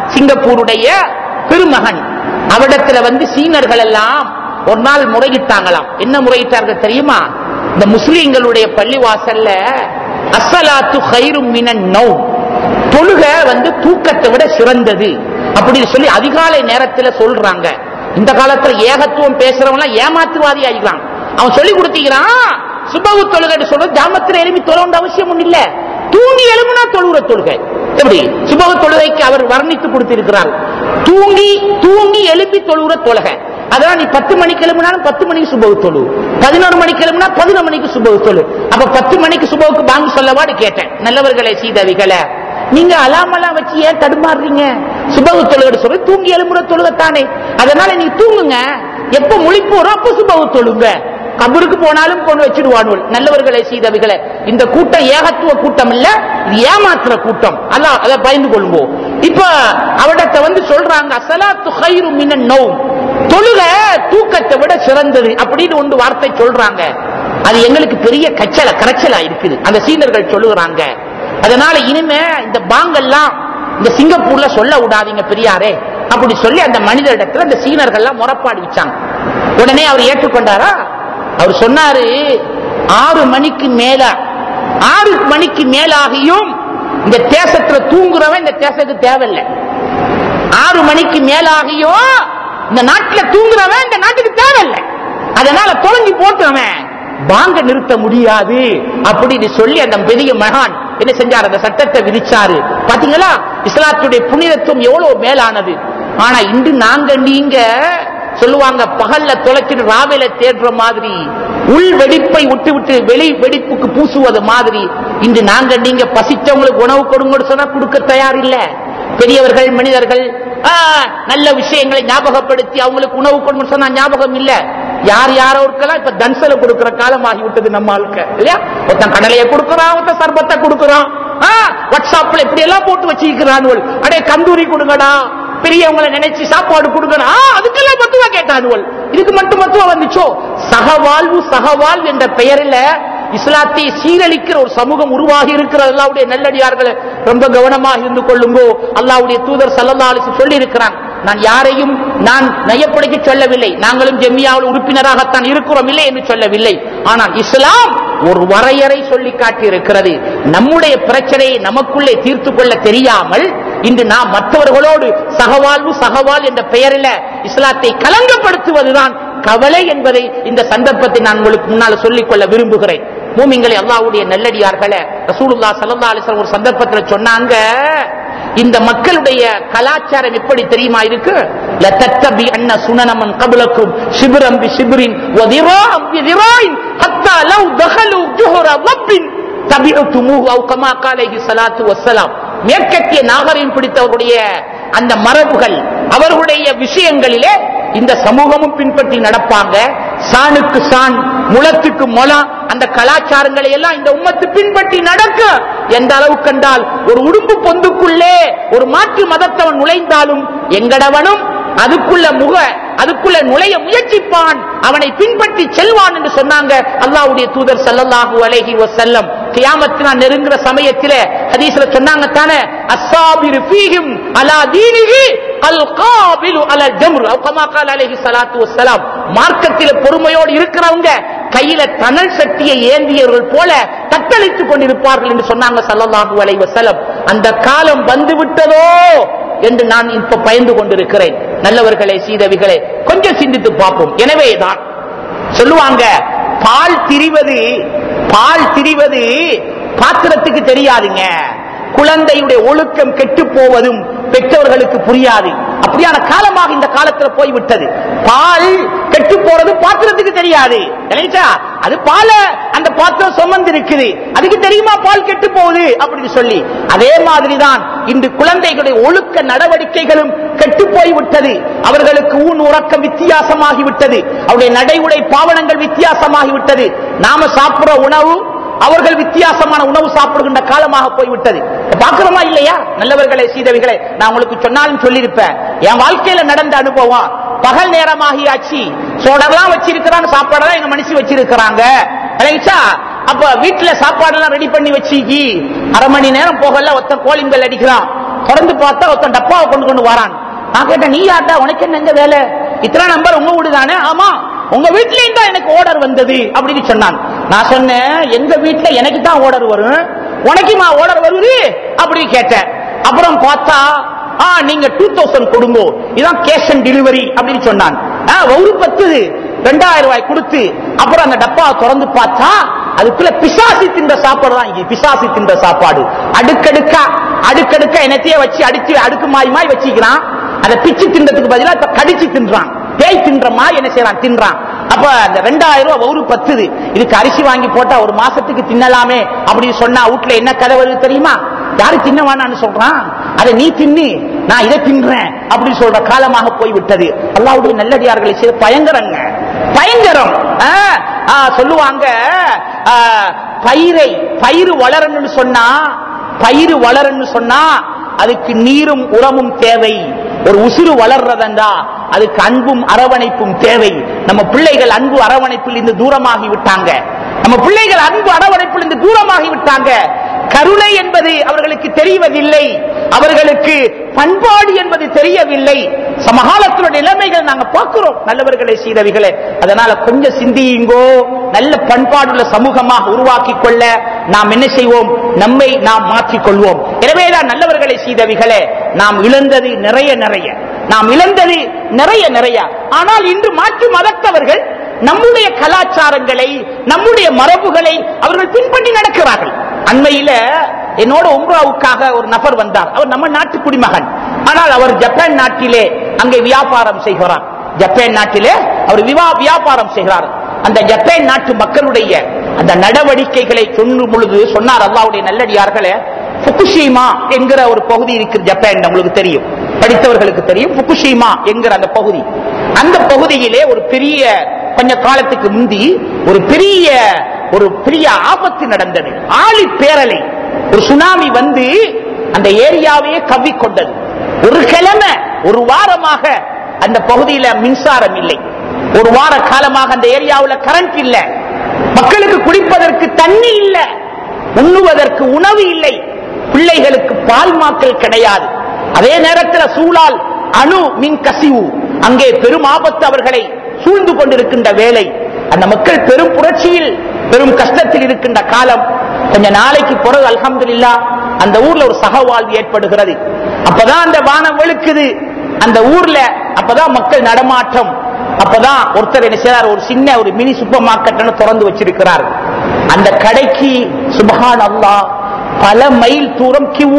சிங்கப்பூருடைய பெருமகன். அவரிடத்துல வந்து சீனர்கள் எல்லாம் ஒரு நாள் முறையிட்டாங்களாம். என்ன முறையிட்டார்கள் தெரியுமா? இந்த முஸ்லிம்களுடைய பள்ளிவாசல்ல அஸ்ஸலாத்து கைரும் மினன் நௌம், தொழுகை வந்து தூக்கத்தை விட சிறந்தது அப்படின்னு சொல்லி அதிகாலை நேரத்தில் சொல்றாங்க. இந்த காலத்துல ஏகத்துவம் பேசுறவங்க ஏமாத்துவாதி ஆகிக்கலாம். அவன் சொல்லி கொடுத்தீங்கிறான் சுபஹு தொழுகை சொல்றது ஜாமத்துல எழுப்பி தொழ வேண்டிய அவசியம் ஒண்ணு இல்ல, தூங்கி எழுப்புனா தொழுகிற தொழுகை. எப்படி சுபஹு தொழுகைக்கு அவர் வர்ணித்து கொடுத்திருக்கிறார், தூங்கி தூங்கி எழுப்பி தொழுகிற தொழுகை. அதான் நீ பத்து மணிக்கு எழுப்பினாலும் பத்து மணிக்கு சுபஹு தொழு, பதினோரு மணிக்கு எழுப்பினா பதினொரு மணிக்கு சுபஹு தொழு. அப்ப பத்து மணிக்கு சுபஹுக்கு பாங்கு சொல்லவாடு கேட்டேன். நல்லவர்களே சீதவிகளை, நீங்க அலாமெல்லாம் வச்சு ஏன் தடுமாறுறீங்க? சுபஹு தொழுகை சொல்ற தூங்கி எழுப்புற தொழுகத்தானே. அதனால நீ தூங்குங்க, எப்ப முழிப்பு வரும் அப்ப சுபஹு தொழுங்க. கபருக்கு போனாலும் கொண்டு வச்சிடுவானுவல். நல்லவர்களை செய்தவைகளை, இந்த கூட்டம் ஏகத்துவ கூட்டம் இல்ல, இது ஏமாத்துற கூட்டம். அல்லாஹ் அதை பயந்து கொள்ளுவோம். இப்ப அவடத்தை வந்து சொல்றாங்க அஸ்ஸலாத்து கைரு மினன் நௌம், தொழுகை தூக்கத்தை விட சிறந்தது அப்படின்னு ஒன்று வார்த்தை சொல்றாங்க. அது எங்களுக்கு பெரிய கச்சல கரைச்சலா இருக்குது, அந்த சீனர்கள் சொல்லுகிறாங்க. அதனால இனிமே இந்த பாங்கெல்லாம் இந்த சிங்கப்பூர்ல சொல்ல விடாதீங்க பெரியாரே அப்படி சொல்லி அந்த மனிதரிடத்துல இந்த சீனர்கள் எல்லாம் முறைப்பாடு வச்சாங்க. உடனே அவர் ஏற்றுக்கொண்டாரா? அவர் சொன்னாரு, ஆறு மணிக்கு மேல ஆறு மணிக்கு மேலாகியும் இந்த தேசத்துல தூங்குறவன் இந்த தேசத்துக்கு தேவையில்லை. ஆறு மணிக்கு மேலாகியும் இந்த நாட்டில் தூங்குறவன் இந்த நாட்டுக்கு தேவையில்லை. அதனால தொலைஞ்சி போட்டுறவன் பாங்க நிறுத்த முடியாது அப்படின்னு சொல்லி அந்த பெரிய மகான் என்ன செஞ்சார்? அந்த சட்டத்தை விதிச்சாரு. பாத்தீங்களா இஸ்லாத்துடைய புனிதத்துவம் எவ்வளவு மேலானது. ஆனா இன்று நாங்க நீங்க சொல்லுவாங்க பகல்ல தொலைச்சிட்டு ராவில தேடுற மாதிரி, உள் வெடிப்பை விட்டு விட்டு வெளி வெடிப்புக்கு பூசுவது மாதிரி இன்று நாங்க நீங்க பசிச்சவங்களுக்கு உணவு கொடுங்கன்னு சொன்னா கொடுக்க தயார் இல்ல. பெரியவர்கள் மனிதர்கள் நல்ல விஷயங்களை ஞாபகப்படுத்தி அவங்களுக்கு உணவு கொடுங்கன்னு சொன்னா ஞாபகம் இல்ல. யார் யாரோருக்கெல்லாம் இப்ப தன்சல கொடுக்கிற காலம் ஆகிவிட்டது நம்ம ஆளுக்க இல்லையா? ஒருத்தன் கடலையை கொடுக்கிறான், ஒருத்தன் சர்பத்தை கொடுக்கிறான், வாட்ஸ்அப்ல இப்படி எல்லாம் போட்டு வச்சிருக்கிறான். அடே கந்தூரி கொடுங்கடா, பெரியவங்களை நினைச்சு சாப்பாடு கொடுக்கணும், அதுக்கெல்லாம் மத்துவா கேட்டானுவல். இதுக்கு மட்டும் மத்துவா வந்துச்சோ? சகவாழ்வு சகவாழ்வு என்ற பெயரில் இஸ்லாத்தை சீரழிக்கிற ஒரு சமூகம் உருவாகி இருக்கிற அல்லாஹ்வுடைய நல்லடியார்களை ரொம்ப கவனமாக இருந்து கொள்ளுங்கோ. அல்லாஹ்வுடைய தூதர் ஸல்லல்லாஹு அலைஹி வஸல்லம் சொல்லி இருக்கிறான், நான் யாரையும் நான் நயப்படுத்தி சொல்லவில்லை, நாங்களும் ஜெமியாவில் உறுப்பினராகத்தான் இருக்கிறோம் இல்லை என்று சொல்லவில்லை. ஆனால் இஸ்லாம் ஒரு வரையறை சொல்லி காட்டி இருக்கிறது. நம்முடைய பிரச்சனையை நமக்குள்ளே தீர்த்து கொள்ள தெரியாமல் இன்று நாம் மற்றவர்களோடு சகவாழ்வு சகவால் என்ற பெயரில் இஸ்லாத்தை கலங்கப்படுத்துவதுதான் கவலை என்பதை இந்த சந்தர்ப்பத்தை நான் உங்களுக்கு முன்னால் சொல்லிக் கொள்ள விரும்புகிறேன். மூமின்களே, அல்லாஹ்வுடைய நல்லடியார்களே, ரசூலுல்லாஹ் ஸல்லல்லாஹு அலைஹி வஸல்லம் ஒரு சந்தர்ப்பத்தில் சொன்னாங்க, இந்த மக்களுடைய கலாச்சாரம் எப்படி தெரியுமா இருக்கு? லதத்தபி அன்ன சுனனமன் கப்லக்கும் ஷிப்ரன் பி ஷிப்ரின் வ திராஅம் பி திராஇன் ஹத்தா லவ் தகலு ஜுஹர ரப்பின் தபிஅத்துமூஹு அவ் கமா காலைஹி ஸலாத்து வஸ்ஸலாம். மேற்கத்திய நாகரிகம் பிடித்தவருடைய அந்த மரபுகள், அவர்களுடைய விஷயங்களிலே இந்த சமூகமும் பின்பற்றி நடப்பாங்க. சாணுக்கு சான், முளத்துக்கு முளம், அந்த கலாச்சாரங்களை எல்லாம் இந்த உம்மத்து பின்பற்றி நடக்க எந்த அளவு கண்டால், ஒரு உடும்பு பொந்துக்குள்ளே ஒரு மாற்று மதத்தவன் நுழைந்தாலும் எங்கடவனும் அதுக்குள்ள முக அதுக்குள்ள நுழைய முயற்சிப்பான், அவனை பின்பற்றி செல்வான் என்று சொன்னாங்க அல்லாஹ்வுடைய தூதர் ஸல்லல்லாஹு அலைஹி வஸல்லம். கியாமத் நாள் நெருங்குற சமயத்திலே ஹதீஸ்ல சொன்னாங்க தானே, அஸ்ஸாபிரு ஃபீஹிம் அலா தீனிஹி அல் காபிலு அலல் ஜம்ர் அவ் கமா கால அலைஹி ஸலாத்து வஸ்ஸலாம். மார்க்கத்திலே பொறுமையோடு இருக்கிறவங்க கையில தணல் சட்டியை ஏந்தியவர்கள் போல தத்தளித்துக் கொண்டிருப்பார்கள் என்று சொன்னாங்க ஸல்லல்லாஹு அலைஹி வஸல்லம். அந்த காலம் வந்து விட்டதோ என்று நான் இப்ப பயந்து கொண்டிருக்கிறேன். நல்லவர்களே சீதவிகளே, கொஞ்சம் சிந்தித்து பார்ப்போம். எனவேதான் சொல்லுவாங்க, பால் திரிவது பால் திரிவது பாத்திரத்துக்கு தெரியாதுங்க, குழந்தையுடைய ஒழுக்கம் கெட்டு போவதும் பெற்றவர்களுக்கு புரியாது. அப்படியான காலமாக இந்த காலத்தில் போய்விட்டது. பால் கெட்டு போறது பாத்திரத்துக்கு தெரியாது, அது பால அந்த பாத்திரம் சுமந்து இருக்குது, அதுக்கு தெரியுமா பால் கெட்டு போகுது அப்படின்னு சொல்லி. அதே மாதிரிதான் இன்று குழந்தைகளுடைய ஒழுக்க நடவடிக்கைகளும் கெட்டு போய்விட்டது. அவர்களுக்கு ஊன் உறக்கம் வித்தியாசமாகிவிட்டது, அவருடைய நடை உடை பாவனங்கள் வித்தியாசமாகிவிட்டது. நாம சாப்பிடுற உணவு அவர்கள் வித்தியாசமான உணவு சாப்பிடுகின்ற காலமாக போய்விட்டது. பார்க்கிறோமா இல்லையா? நல்லவர்களே சீதவிகளே, நான் உங்களுக்கு சொன்னாலும் சொல்லியிருப்பேன், என் வாழ்க்கையில நடந்த அனுபவம். பகல் நேரமாகியாச்சு, சோடெல்லாம் வச்சிருக்கிறாங்க, சாப்பாடெல்லாம் எங்க மனுஷி வச்சிருக்கிறாங்க. அப்ப வீட்டுல சாப்பாடு எல்லாம் ரெடி பண்ணி வச்சு அரை மணி நேரம் போகல, ஒத்த கோலிங்கல் அடிக்கிறான். திறந்து பார்த்தா ஒருத்தன் டப்பாவை கொண்டு கொண்டு வரான். நான் கேட்டேன், நீ யாட்டா, உனக்கு என்ன எங்க வேலை? இத்தனை நம்பர் உங்க வீடு தானே? ஆமா, உங்க வீட்லயும் தான் எனக்கு ஆர்டர் வந்தது அப்படின்னு சொன்னான். நான் சொன்னேன், எங்க வீட்டுல எனக்கு தான் ஆர்டர் வரும், உனக்குமா ஆர்டர் வருது அப்படின்னு கேட்டேன். அப்புறம் பார்த்தா ஆ நீங்க டூ தௌசண்ட் கொடுங்க, இதான் கேஷ் அண்ட் டெலிவரி அப்படின்னு சொன்னான். ஒரு பத்து ரெண்டாயிரம் ரூபாய் கொடுத்து அப்புறம் அந்த டப்பாவை திறந்து பார்த்தா அதுக்குள்ள பிசாசி தின்ற சாப்பாடு தான். இங்க பிசாசி தின்ற சாப்பாடு அடுக்கடுக்கா அடுக்கடுக்கா என்னத்தையே வச்சு அடிச்சு அடுக்கு மாய் மாய் வச்சுக்கிறான். அதை பிச்சு தின்றதுக்கு பதிலாக கடிச்சு தின்றான். பேய் தின்ற மாதிரி என்ன செய்யறான், தின்றான். அப்ப அந்த ரெண்டாயிரம் ரூபாய் ஒரு பத்துது, இதுக்கு அரிசி வாங்கி போட்டா ஒரு மாசத்துக்கு தின்னலாமே அப்படின்னு சொன்னா வீட்டுல என்ன கதை வருது தெரியுமா? யாரு தின்ன வேணான்னு சொல்றான், அதை நீ தின்னு, நான் இதை தின்றேன் அப்படின்னு சொல்ற காலமாக போய்விட்டது. அல்லாஹ்வுடைய நல்லடியார்களை செய்ய பயங்கரங்க, பயங்கரம். சொல்லுவாங்க, பயிரை பயிறு வளரன்னு சொன்னா பயிறு வளரன்னு சொன்னா அதுக்கு நீரும் உரமும் தேவை. ஒரு உசுறு வளர்றதா அதுக்கு அன்பும் அரவணைப்பும் தேவை. நம்ம பிள்ளைகள் அன்பு அரவணைப்பில் இருந்து தூரமாகி விட்டாங்க. நம்ம பிள்ளைகள் அன்பு அரவணைப்பில் இருந்து தூரமாகி விட்டாங்க. கருணை என்பது அவர்களுக்கு தெரிவதில்லை, அவர்களுக்கு பண்பாடு என்பது தெரியவில்லை. சமகாலத்தினுடைய நிலைமைகள் நாங்க பார்க்கிறோம் நல்லவர்களை செய்தவிகளே. அதனால கொஞ்சம் சிந்தியுங்கோ. நல்ல பண்பாடுள்ள சமூகமாக உருவாக்கி கொள்ள நாம் என்ன செய்வோம், நம்மை நாம் மாற்றிக்கொள்வோம். எனவேதான் நல்லவர்களை செய்தவிகளே, நாம் இழந்தது நிறைய நிறைய நாம் இழந்தது நிறைய நிறைய ஆனால் இன்று மாற்று மதத்தவர்கள் நம்முடைய கலாச்சாரங்களை நம்முடைய மரபுகளை அவர்கள் பின்பற்றி நடக்கிறார்கள். அண்மையில என்னோட உம்ராவுக்காக ஒரு நபர் வந்தார். அவர் நம்ம நாட்டு குடிமகன், ஆனால் அவர் ஜப்பான் நாட்டிலே அங்கே வியாபாரம் செய்கிறார். ஜப்பான் நாட்டிலே அவர் வியாபாரம் செய்கிறார். அந்த ஜப்பான் நாட்டு மக்களுடைய அந்த நடவடிக்கைகளை சொல்லும் பொழுது சொன்னார், அல்லாஹ்வுடைய நல்லடியார்களே, புகுஷிமா என்கிற ஒரு பகுதி இருக்கு ஜப்பான், உங்களுக்கு தெரியும், படித்தவர்களுக்கு தெரியும். புகுஷிமா என்கிற அந்த பகுதி, அந்த பகுதியிலே ஒரு பெரிய கொஞ்ச காலத்துக்கு முந்தி ஒரு பெரிய ஒரு பெரிய ஆபத்து நடந்தது. ஆழி பேரலை, ஒரு சுனாமி வந்து அந்த ஏரியாவையே கவ்விக்கொண்டது. ஒரு கிழமை ஒரு வாரமாக அந்த பகுதியில மின்சாரம் இல்லை. ஒரு வார காலமாக அந்த ஏரியாவில் கரண்ட் இல்லை. மக்களுக்கு குடிப்பதற்கு தண்ணி இல்லை, உண்ணுவதற்கு உணவு இல்லை, பிள்ளைகளுக்கு பால் மாக்கள் கிடையாது. அதே நேரத்தில் சூழால் அணு மின் கசிவு, அங்கே பெரும் ஆபத்து அவர்களை சூழ்ந்து கொண்டிருக்கின்ற வேலை. அந்த மக்கள் பெரும் புரட்சியில் பெரும் கஷ்டத்தில் இருக்கின்ற காலம். கொஞ்ச நாளைக்கு பிறகு அல்ஹம்துலில்லாஹ் அந்த ஊர்ல ஒரு சகவாழ்வு ஏற்படுகிறது. அப்பதான் அந்த வானம் வெளுக்குது அந்த ஊர்ல, அப்பதான் மக்கள் நடமாட்டம். அப்பதான் ஒருத்தர் என்ன செய்றார், ஒரு சின்ன ஒரு மினி சூப்பர் மார்க்கெட் திறந்து வச்சிருக்கிறார். அந்த கடைக்கு சுப்ஹான் அல்லாஹ் பல மைல் தூரம் கியூ,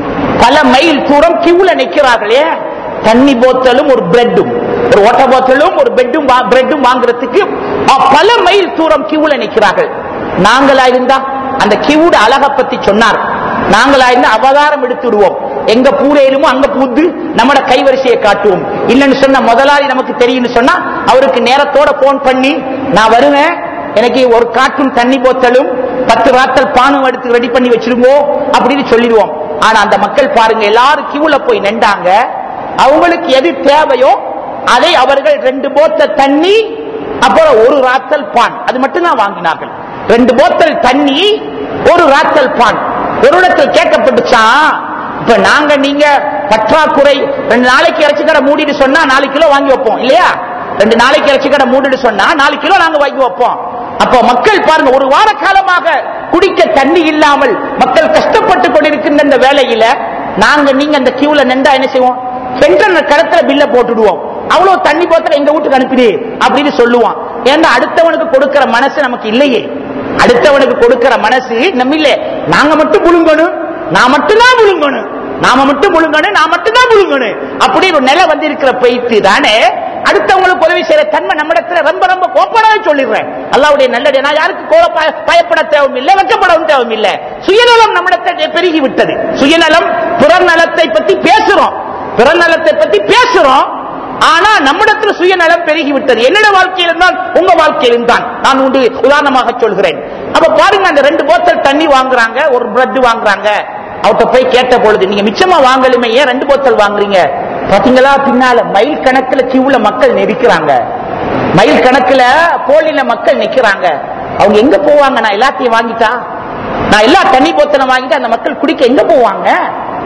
பல மைல் தூரம் கியூல நிற்கிறார்களே. தண்ணி போத்தலும் ஒரு பிரெட்டும், ஒரு வாட்டர் பாட்டிலும் ஒரு பெட்டும் பிரெட்டும் வாங்குறதுக்கு பல மைல் தூரம் கியூல நிற்கிறார்கள். நாங்களா இருந்தா அந்த கியூட அழக பத்தி சொன்னார். நாங்களா இருந்தா அவதாரம் எடுத்துடுவோம், எங்க பூரையிலுமோ அங்க பூத்து நம்மட கைவரிசையை காட்டுவோம். இல்லன்னு சொன்ன முதலாளி நமக்கு தெரியும் சொன்னா அவருக்கு நேரத்தோட போன் பண்ணி, நான் வருவேன், எனக்கு ஒரு காட்டும் தண்ணி போத்தலும் பத்து ராத்தல் பானம் எடுத்து ரெடி பண்ணி வச்சிருங்கோ அப்படின்னு சொல்லிடுவோம். ஆனா அந்த மக்கள் பாருங்க, எல்லாரும் கியூல போய் நின்றாங்க. அவங்களுக்கு எது தேவையோ அதை அவர்கள் ரெண்டு போத்தல் தண்ணி அப்புறம் ஒரு ராத்தல் பான், அது மட்டும் தான் வாங்கினார்கள். ரெண்டு போத்தல் தண்ணி ஒரு ராத்தல் பான். ஒரு இடத்தில் கேட்கப்பட்டுச்சா, இப்ப நாங்க நீங்க பற்றாக்குறை ரெண்டு நாளைக்கு இறைச்சி கடை மூடிட்டு சொன்னா நாலு கிலோ வாங்கி வைப்போம் இல்லையா? ரெண்டு நாளைக்கு இறைச்சி கடை மூடிட்டு சொன்னா நாலு கிலோ நாங்க வாங்கி வைப்போம். அப்போ மக்கள் பாருங்க, ஒரு வார காலமாக குடிக்க தண்ணி இல்லாமல் மக்கள் கஷ்டப்பட்டு கொண்டிருக்கின்ற இந்த வேலையில நாங்க நீங்க அந்த கியூல நின்றா என்ன செய்வோம், சென்ட்ரல் கடத்துல பில்ல போட்டுடுவோம். அவ்வளவு தண்ணி போத்தல எங்க வீட்டுக்கு அனுப்பிடு அப்படின்னு சொல்லுவான். ஏன்னா அடுத்தவனுக்கு கொடுக்கிற மனசு நமக்கு இல்லையே, அடுத்தவனுக்கு கொடுக்கிற மனசு நம்ம இல்ல. நாங்க மட்டும் புழுங்கணும், நான் மட்டும்தான் புழுங்கணும், நாம மட்டும் புழுங்கணும், நான் மட்டும்தான் புழுங்கணும் அப்படி ஒரு நிலை வந்து இருக்கிற போயிட்டு தானே அடுத்தவங்களுக்கு உதவி செய்யற தன்மை நம்மிடத்துல ரொம்ப ரொம்ப கோப்படாத சொல்லிடுறேன். அல்லாஹ்வுடைய நல்லது, நான் யாருக்கு கோல பயப்பட தேவையில்லை, வெக்கப்படவும் தேவையில்லை. சுயநலம் நம்மிடத்தை பெருகி விட்டது. சுயநலம், புறநலத்தை பத்தி பேசுறோம், பிறநலத்தை பத்தி பேசுறோம், ஆனா நம்மிடத்தில் சுயநலம் பெருகி விட்டது. என்னோட வாழ்க்கையில் தான் உங்க வாழ்க்கையிலும் தான். நான் ஒன்று உதாரணமாக சொல்கிறேன். அப்ப பாருங்க, அந்த ரெண்டு போத்தல் தண்ணி வாங்குறாங்க, ஒரு பிரெட் வாங்குறாங்க. அவட்ட போய் கேட்ட பொழுது, நீங்க மிச்சமா வாங்கலுமே, ஏன் ரெண்டு போத்தல் வாங்குறீங்க? பாத்தீங்களா, பின்னால மைல் கணக்குல கியூல மக்கள் நிற்கிறாங்க, மைல் கணக்குல போலில மக்கள் நிற்கிறாங்க. அவங்க எங்க போவாங்க? நான் எல்லாத்தையும் வாங்கிட்டா, நான் எல்லா தண்ணி போத்தலை வாங்கிட்டு அந்த மக்கள் குடிக்க எங்க போவாங்க?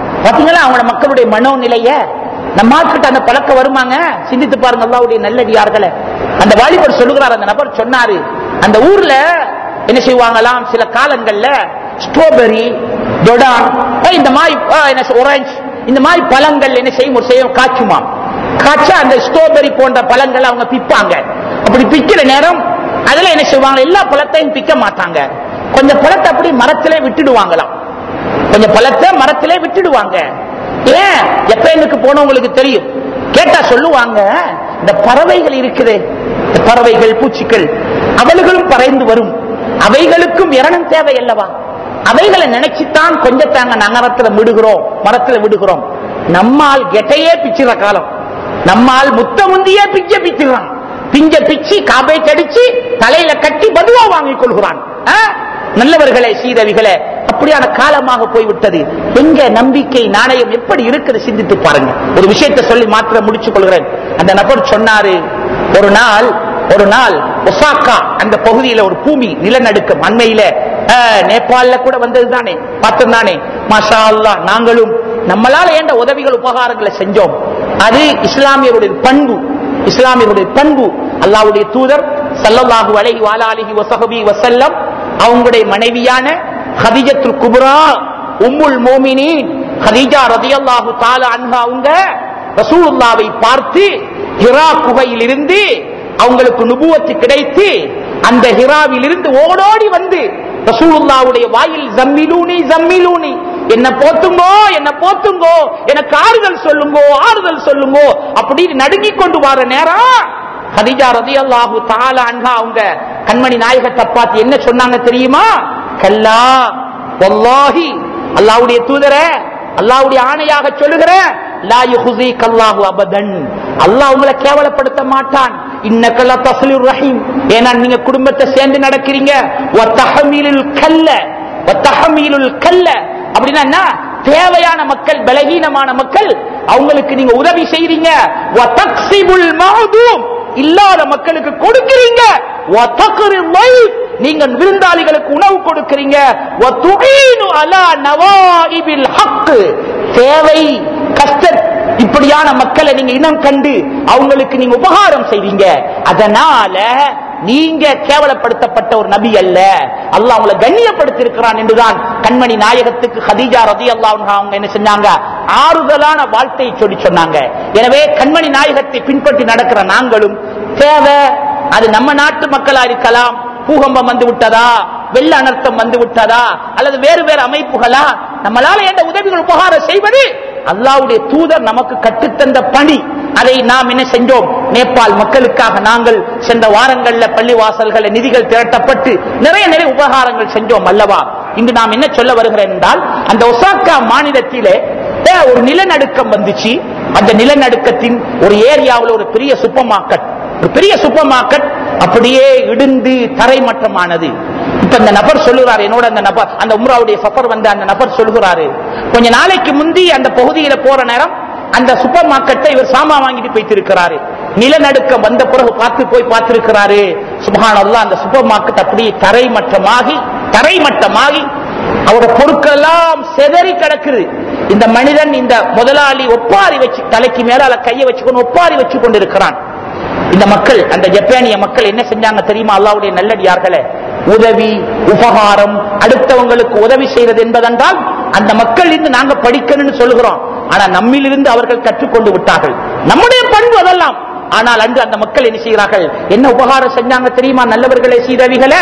பாத்தீங்களா அவங்களோட மக்களுடைய மனோநிலைய? நம்ம கிட்ட அந்த பழக்கம் வருமாங்க? சிந்தித்து பாருங்க அல்லாஹ்வுடைய நல்லடியார்களே. அந்த வாலிபர் சொல்லுகிறார், அந்த நபர் சொன்னாரு, அந்த ஊர்ல என்ன செய்வாங்களாம், சில காலங்கள்ல ஸ்ட்ராபெரி, டொடான், இந்த மாதிரி ஆரஞ்சு, இந்த மாதிரி பழங்கள் என்ன செய்யும், ஒரு செய்யும் காய்ச்சுமா. காய்ச்சா அந்த ஸ்ட்ராபெரி போன்ற பழங்கள் அவங்க பிப்பாங்க. அப்படி பிக்கிற நேரம் அதுல என்ன செய்வாங்க, எல்லா பழத்தையும் பிக்க மாட்டாங்க, கொஞ்சம் பழத்தை அப்படி மரத்திலே விட்டுடுவாங்களாம். கொஞ்சம் பழத்தை மரத்திலே விட்டுடுவாங்க. ஏன்? எப்ப எனக்கு போனவங்களுக்கு தெரியும். கேட்டா சொல்லுவாங்க, இந்த பறவைகள் இருக்குது, இந்த பறவைகள் பூச்சிகள் அவர்களும் பறந்து வரும், அவைகளுக்கும் இரணம் தேவை அல்லவா, அவைகளை நினைச்சுத்தான் கொஞ்சம் தாங்க நகரத்துல விடுகிறோம், மரத்துல விடுகிறோம். நம்மால் கெட்டையே பிச்சுற காலம், நம்மால் முத்த முந்தியே பிச்ச பிச்சுறான், பிஞ்ச பிச்சு காபை கடிச்சு தலையில கட்டி பதுவா வாங்கிக் கொள்கிறான். நல்லவர்களே சீதவிகளே, அப்படியான காலமாக போய்விட்டது. எங்க நம்பிக்கை நாணயம் எப்படி இருக்குது சிந்தித்து பாருங்க. ஒரு விஷயத்தை சொல்லி மாத்திர முடிச்சுக் கொள்கிறேன். அந்த நபர் சொன்னாரு, ஒரு நாள் ஒரு நாள் ஒசாக்கா அந்த பகுதியில ஒரு பூமி நிலநடுக்கம், அண்மையில நேபாளல கூட வந்தது தானே, பார்த்தோம் தானே. மாஷா அல்லாஹ், நாங்களும் நம்மளால ஏண்ட உதவிகள் உபகாரங்களை செஞ்சோம். அது இஸ்லாமியருடைய பண்பு, இஸ்லாமியருடைய பண்பு. அல்லாஹ்வுடைய தூதர் ஸல்லல்லாஹு அலைஹி வஆலிஹி வஸஹபி வஸல்லம் அவங்களுடைய மனைவியான ஹதீஜத்துல் குப்ரா உம்முல் மோமினீன் ஹதீஜா ரலியல்லாஹு தஆலா அன்ஹா அவங்க ரசூலுல்லாஹ்வை பார்த்து ஹிரா குகையில் இருந்து அவங்களுக்கு நுபுவத்து கிடைத்து அந்த ஹிராவில் இருந்து ஓடோடி வந்து ரசூலுல்லாஹ்வுடைய வாயில் ஜம்மிலூனி ஜம்மிலூனி, என்ன போத்துங்கோ என்ன போத்துங்கோ, எனக்கு ஆறுதல் சொல்லுங்கோ ஆறுதல் சொல்லுங்கோ அப்படின்னு நடுங்கிக் கொண்டு வர நேரம் ஹதீஜா ரலியல்லாஹு தஆலா அன்ஹா அவங்க கண்மணி நாயகத்தை பார்த்து என்ன சொன்னாங்க தெரியுமா? கல்லா வல்லாஹி, அல்லாஹ்வுடைய தூதரே அல்லாஹ்வுடைய ஆணையாக சொல்லுகிறேன், லா யுஹ்ஸீக அல்லாஹு அபதன், அல்லாஹ் உங்களை கேவலப்படுத்த மாட்டான். இன்னக லதஸ்லிர் ரஹீம், ஏன்னா நீங்க குடும்பத்தை சேர்ந்து நடக்கிறீங்க. வ தஹமீலுல் கல்ல வ தஹமீலுல் கல்ல அப்படினா என்ன? தேவையான மக்கள், பலகீனமான மக்கள், அவங்களுக்கு நீங்க உதவி செய்றீங்க. வ தக்ஸிபுல் மஅதூம், இல்லாத மக்களுக்கு கொடுக்கிறீங்க. வ தக்ரில் லைஃப், நீங்க விருந்தாளிகளுக்கு உணவு கொடுக்கிறீங்க. வ துஈனு அலா நவாஇபில் ஹக், தேவை கஷ்ட இப்படியான மக்களை நீங்க இனம் கண்டு அவங்களுக்கு நீங்க உபகாரம் செய்வீங்க. அதனால நீங்க கேவலப்படுத்தப்பட்ட ஒரு நபி அல்ல, அல்லாஹ் உங்களை கண்ணியப்படுத்தி இருக்கிறான் என்றுதான் கண்மணி நாயகத்துக்கு ஹதீஜா ரலியல்லாஹு அன்ஹா அவங்க என்ன செஞ்சாங்க, ஆறுதலான வாழ்த்தை சொல்லி சொன்னாங்க. எனவே கண்மணி நாயகத்தை பின்பற்றி நடக்கிற நாங்களும் தேவை, அது நம்ம நாட்டு மக்களா இருக்கலாம், பூகம்பம் வந்து விட்டதா, வெள்ள அனர்த்தம் வந்து விட்டதா, அல்லது வேறு வேறு அமைப்புகளா, நம்மளால எந்த உதவிகள் உபகாரம் செய்வது அல்லாஹ்வுடைய தூதர் நமக்கு கற்றுத்தந்த பணி. அதை நாம் என்ன செஞ்சோம், நேபாள் மக்களுக்காக நாங்கள் சென்ற வாரங்கள்ல பள்ளிவாசல்கள் நிதிகள் திரட்டப்பட்டு நிறைய நிறைய உபகாரங்கள் செஞ்சோம் அல்லவா. இன்று நாம் என்ன சொல்ல வருகிறேன் என்றால், அந்த ஒசாக்கா மாநிலத்திலே ஒரு நிலநடுக்கம் வந்துச்சு. அந்த நிலநடுக்கத்தின் ஒரு ஏரியாவில் ஒரு பெரிய சூப்பர் மார்க்கெட், ஒரு பெரிய சூப்பர் மார்க்கெட் அப்படியே இடிந்து தரைமட்டமானது. இப்ப அந்த நபர் சொல்லுறாரு, என்னோட அந்த நபர் அந்த உம்ராவுடைய சஃபர் வந்த அந்த நபர் சொல்லுகிறாரு, கொஞ்ச நாளைக்கு முந்தி அந்த பகுதியில போற நேரம் அந்த சூப்பர் மார்க்கெட்டை இவர் சாமா வாங்கிட்டு போயிட்டு இருக்கிறாரு. நிலநடுக்கம் வந்த பிறகு பார்த்து போய் பார்த்திருக்கிறாரு. சுப்ஹானல்லாஹ், அந்த சூப்பர் மார்க்கெட் அப்படியே தரைமட்டமாகி தரைமட்டமாகி அவரோட பொருட்கள் எல்லாம் செதறி கிடக்குது. இந்த மனிதன், இந்த முதலாளி ஒப்பாரி வச்சு தலைக்கு மேல கையை வச்சுக்கொண்டு ஒப்பாரி வச்சு கொண்டிருக்கிறான். இந்த மக்கள், அந்த ஜப்பானிய மக்கள் என்ன செஞ்சாங்க தெரியுமா? அல்லாஹ்வுடைய நல்லடியார்களே, உதவி உபகாரம், அடுத்தவங்களுக்கு உதவி செய்வது என்பதென்றால் அந்த மக்கள் இருந்து நாங்க படிக்கணும்னு சொல்லுகிறோம். ஆனா நம்மிலிருந்து அவர்கள் கற்றுக்கொண்டு விட்டார்கள். நம்முடைய பண்பு அதெல்லாம். ஆனால் அன்று அந்த மக்கள் என்ன செய்கிறார்கள், என்ன உபகாரம் செஞ்சாங்க தெரியுமா? நல்லவர்களே சீதவிகளே,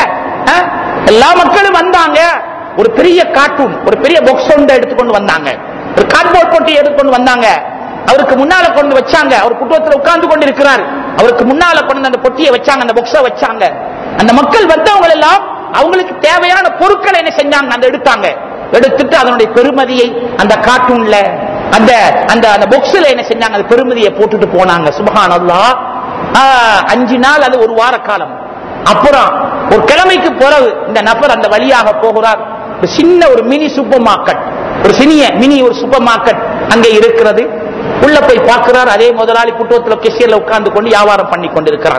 எல்லா மக்களும் வந்தாங்க. ஒரு பெரிய கார்ட்டூன், ஒரு பெரிய பாக்ஸ் ஒன்றை எடுத்துக்கொண்டு வந்தாங்க, ஒரு கார்ட்போர்ட் போட்டி எடுத்துக்கொண்டு வந்தாங்க. அவருக்கு முன்னால கொண்டு வச்சாங்க. அவர் குற்றத்தில் உட்கார்ந்து கொண்டு இருக்கிறார். அவருக்கு முன்னால கொண்டு அந்த பொட்டியை வச்சாங்க, அந்த பாக்ஸை வச்சாங்க. அந்த மக்கள் வந்தவங்க எல்லாம் அவங்களுக்கு தேவையான பொருட்களை என்ன செஞ்சாங்க, அந்த எடுத்தாங்க. எடுத்துட்டு அதனுடைய பெருமதியை அந்த கார்ட்டூன்ல அந்த அந்த அந்த பாக்ஸ்ல என்ன செஞ்சாங்க, அந்த பெருமதியை போட்டுட்டு போனாங்க. சுப்ஹானல்லாஹ், அஞ்சு நாள், அது ஒரு வார காலம். அப்புறம் ஒரு கிழமைக்கு பிறகு இந்த நபர் அந்த வழியாக போகிறார். ஒரு சின்ன ஒரு மினி சூப்பர் மார்க்கெட், ஒரு சினிய மினி ஒரு சூப்பர் மார்க்கெட் அங்கே இருக்கிறது. உள்ள போய் பார்க்கிறார். அதே முதலாளி புட்டுவத்தில் கெஷியர்ல உட்கார்ந்து கொண்டு வியாபாரம் பண்ணி கொண்டிருக்கிறார்.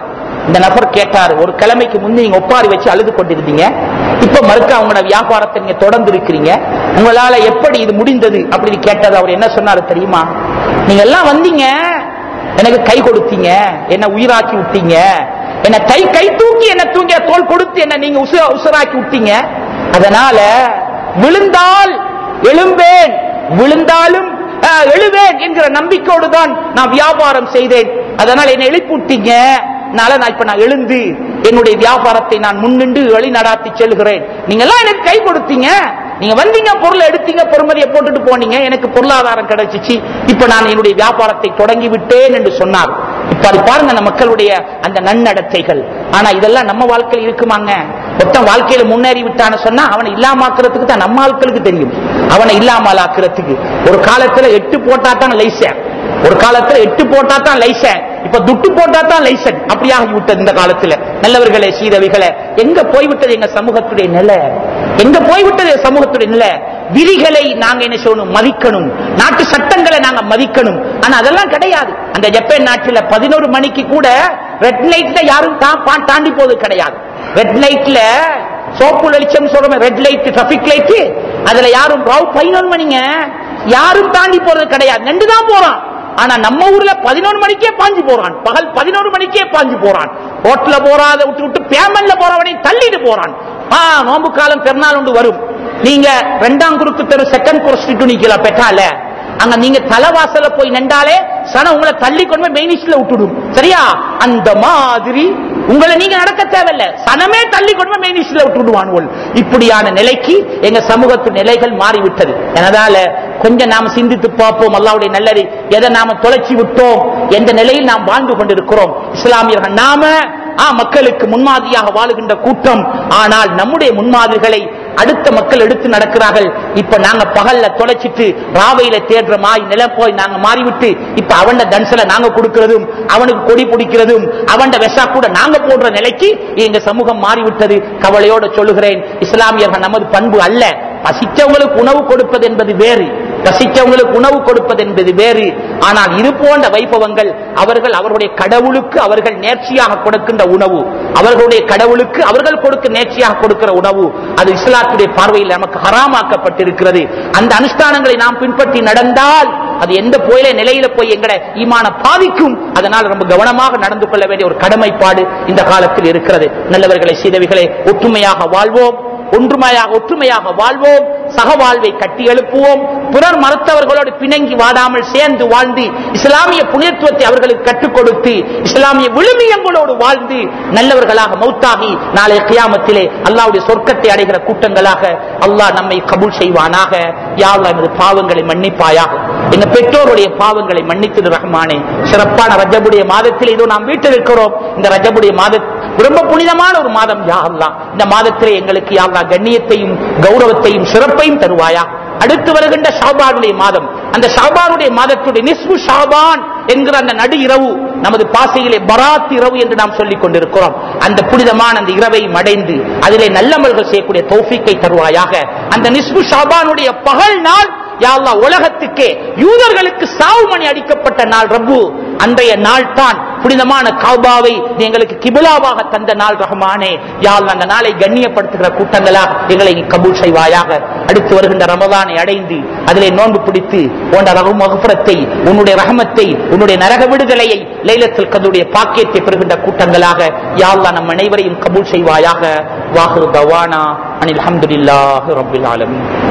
இந்த நபர் கேட்டார், ஒரு கிழமைக்கு முந்தி நீங்க ஒப்பாரி வச்சு அழுது கொண்டிருந்தீங்க, இப்ப மறுக்க அவங்களோட வியாபாரத்தை நீங்க தொடர்ந்து இருக்கிறீங்க, உங்களால எப்படி இது முடிந்தது அப்படின்னு கேட்டது. அவர் என்ன சொன்னாரு தெரியுமா? நீங்க எல்லாம் வந்தீங்க, எனக்கு கை கொடுத்தீங்க, என்ன உயிராக்கி விட்டீங்க, என்ன கை கை தூக்கி என்ன தூங்கிய தோல் கொடுத்து என்ன நீங்க உசுராக்கி விட்டீங்க. அதனால விழுந்தால் எழும்பேன், விழுந்தாலும் எழுவேன் என்கிற நம்பிக்கையோடு தான் நான் வியாபாரம் செய்தேன். அதனால என்னை எழுப்பிட்டீங்க, நான் இப்ப நான் எழுந்து என்னுடைய வியாபாரத்தை நான் முன்னின்று வழி நடாத்தி செல்கிறேன். நீங்க எல்லாம் எனக்கு கை கொடுத்தீங்க, நீங்க வந்தீங்க, பொருளை எடுத்தீங்க, பொறுமதியை போட்டுட்டு போனீங்க, எனக்கு பொருளாதாரம் கிடைச்சிச்சு, இப்ப நான் என்னுடைய வியாபாரத்தை தொடங்கி விட்டேன் என்று சொன்னார். இப்ப அது பாருங்க அந்த மக்களுடைய அந்த நன்னடத்தைகள். ஆனா இதெல்லாம் நம்ம வாழ்க்கையில் இருக்குமாங்க? மொத்தம் வாழ்க்கையில முன்னேறி விட்டான்னு சொன்னா அவனை இல்லாமக்கிறதுக்கு தான் நம்ம ஆட்களுக்கு தெரியும். அவனை இல்லாமல் ஆக்கிறதுக்கு ஒரு காலத்துல எட்டு போட்டா தான் லைசன், ஒரு காலத்துல எட்டு போட்டா தான் லைசன், இப்ப துட்டு போட்டா தான் லைசன், அப்படியாகி விட்டது இந்த காலத்துல. நல்லவர்களே சீதவிகளே, எங்க போய்விட்டது எங்க சமூகத்துடைய நிலை? எங்க போய்விட்டது சமூகத்துடைய நிலை? விதிகளை நாங்க என்ன செய்யணும்? மதிக்கணும். நாட்டு சட்டங்களை நாங்க மதிக்கணும். ஆனா அதெல்லாம் கிடையாது. அந்த ஜப்பான் நாட்டில் பதினோரு மணிக்கு கூட ரெட் லைட்ல யாரும் தாண்டி போவது கிடையாது. ரெட் லைட்ல சோப்பு வெளிச்சம் சொல்றோம், ரெட் லைட் டிராபிக் லைட், அதுல யாரும் பதினொரு மணிங்க யாரும் தாண்டி போறது கிடையாது, நின்று தான் போறான். ஆனா நம்ம ஊர்ல பதினொரு மணிக்கே பாஞ்சு போறான், பகல் பதினொரு மணிக்கே பாஞ்சு போறான். ரோட்ல போறாத விட்டு விட்டு பேமெண்ட்ல போறவனை தள்ளிட்டு போறான். நோம்பு காலம் பெருநாள் ஒன்று வரும், நீங்க ரெண்டாம் குறுக்கு தெரு செகண்ட் குரஸ்டிட்டு நிக்கல பெற்றால, அங்க நீங்க தலைவாசல போய் நின்றாலே சன உங்களை தள்ளி கொண்டு போய் மெயினிஸ்ல விட்டுடும். சரியா? அந்த மாதிரி உங்களை நீங்க நடக்க தேவையில்லை, சனமே தள்ளி கொண்டு போய் மெயினிஸ்ல விட்டுடுவான். இப்படியான நிலைக்கு எங்க சமூகத்து நிலைகள் மாறிவிட்டது. அதனால கொஞ்சம் நாம சிந்தித்து பார்ப்போம். அல்லாஹ்வுடைய நல்லது எதை நாம தொலைச்சி விட்டோம், எந்த நிலையில் நாம் வாழ்ந்து கொண்டிருக்கிறோம். இஸ்லாமியர்கள் நாம மக்களுக்கு முன்மாதிரியாக வாழுகின்ற கூட்டம், ஆனால் நம்முடைய முன்மாதிரிகளை அடுத்த மக்கள் எடுத்து நடக்கிறார்கள். இப்ப நாங்க பகல்ல தொலைச்சிட்டு ராவையில தேடுற மாய் நில போய் நாங்க மாறிவிட்டு இப்ப அவன் தன்சல நாங்க கொடுக்கிறதும் அவனுக்கு கொடி பிடிக்கிறதும் அவன் வெசா கூட நாங்க போடுற நிலைக்கு எங்க சமூகம் மாறிவிட்டது. கவலையோட சொல்லுகிறேன், இஸ்லாமியர்கள் நமது பண்பு அல்ல. பசிச்சவங்களுக்கு உணவு கொடுப்பது என்பது வேறு, பசிச்சவங்களுக்கு உணவு கொடுப்பது என்பது வேறு. ஆனால் இது போன்ற வைபவங்கள் அவர்கள் அவருடைய கடவுளுக்கு அவர்கள் நேர்ச்சியாக கொடுக்கின்ற உணவு, அவர்களுடைய கடவுளுக்கு அவர்கள் கொடுக்க நேர்ச்சியாக கொடுக்கிற உணவு, அது இஸ்லாத்துடைய பார்வையில் நமக்கு ஹராமாக்கப்பட்டிருக்கிறது. அந்த அனுஷ்டானங்களை நாம் பின்பற்றி நடந்தால் அது எந்த போயில நிலையில போய் எங்கட ஈமான பாதிக்கும். அதனால் ரொம்ப கவனமாக நடந்து கொள்ள வேண்டிய ஒரு கடமைப்பாடு இந்த காலத்தில் இருக்கிறது. நல்லவர்களை சீதவிகளை ஒற்றுமையாக வாழ்வோம், ஒன்றுமையாக ஒற்றுமையாக வாழ்வோம், சக வாழ்வை கட்டி எழுப்புவோம், பிறர் மறுத்தவர்களோடு பிணங்கி வாடாமல் சேர்ந்து வாழ்ந்து இஸ்லாமிய புனிதத்துவத்தை அவர்களுக்கு கற்றுக் கொடுத்து இஸ்லாமிய விழுமியங்களோடு வாழ்ந்து நல்லவர்களாக மௌத்தாகி நாளை கியாமத்திலே அல்லாஹ்வுடைய சொர்க்கத்தை அடைகிற கூட்டங்களாக அல்லாஹ் நம்மை கபூல் செய்வானாக. யா அல்லாஹ் எமது பாவங்களை மன்னிப்பாயாக, எங்க பெற்றோருடைய பாவங்களை மன்னித்து ரஹ்மானே. சிறப்பான ரஜபுடைய மாதத்தில் இதோ நாம் வீட்டிருக்கிறோம். இந்த ரஜபுடைய மாதம் ரொம்ப புனிதமான ஒரு மாதம். யா அல்லாஹ் இந்த மாதத்திலே எங்களுக்கு யா அல்லாஹ் கண்ணியத்தையும் கௌரவத்தையும் சிறப்பையும் தருவாயா. அடுத்து வருகின்ற ஷாபானுடைய மாதம், அந்த ஷாபானுடைய மாதத்துடைய நிஸ்பு ஷாபான் என்கிற அந்த நடு இரவு நமது பாசையிலே பராத் இரவு என்று நாம் சொல்லிக் கொண்டிருக்கிறோம். அந்த புனிதமான அந்த இரவை அடைந்து அதிலே நல்லமல்கள் செய்யக்கூடிய தௌஃபீக்கை தருவாயாக. அந்த நிஸ்பு ஷாபானுடைய பகல் நாள் யா அல்லாஹ் உலகத்துக்கே யூதர்களுக்கு சாவு மணி அடிக்கப்பட்ட நாள் ரப்பு, அன்றைய நாள் தான் புனிதமான கஅபாவை எங்களுக்கு கிபிலாவாக தந்த நாள் ரஹ்மானே. யா அல்லாஹ் அந்த நாளை கண்ணியப்படுத்துகிற கூட்டங்களா எங்களை கபூல் செய்வாயாக. அடுத்து வருகின்ற ரமலானை அடைந்து அதிலே நோன்பு பிடித்து உன்னுடைய மக்ஃபிரத்தை, உன்னுடைய ரஹமத்தை, உன்னுடைய நரக விடுதலையை, லைலத்துல் கத்ருடைய பாக்கியத்தை பெறுகின்ற கூட்டங்களாக யா அல்லாஹ் நம் அனைவரையும் கபூல் செய்வாயாக. வாஹிரு தவானா அனில் ஹம்துலில்லாஹி ரப்பில் ஆலமீன்.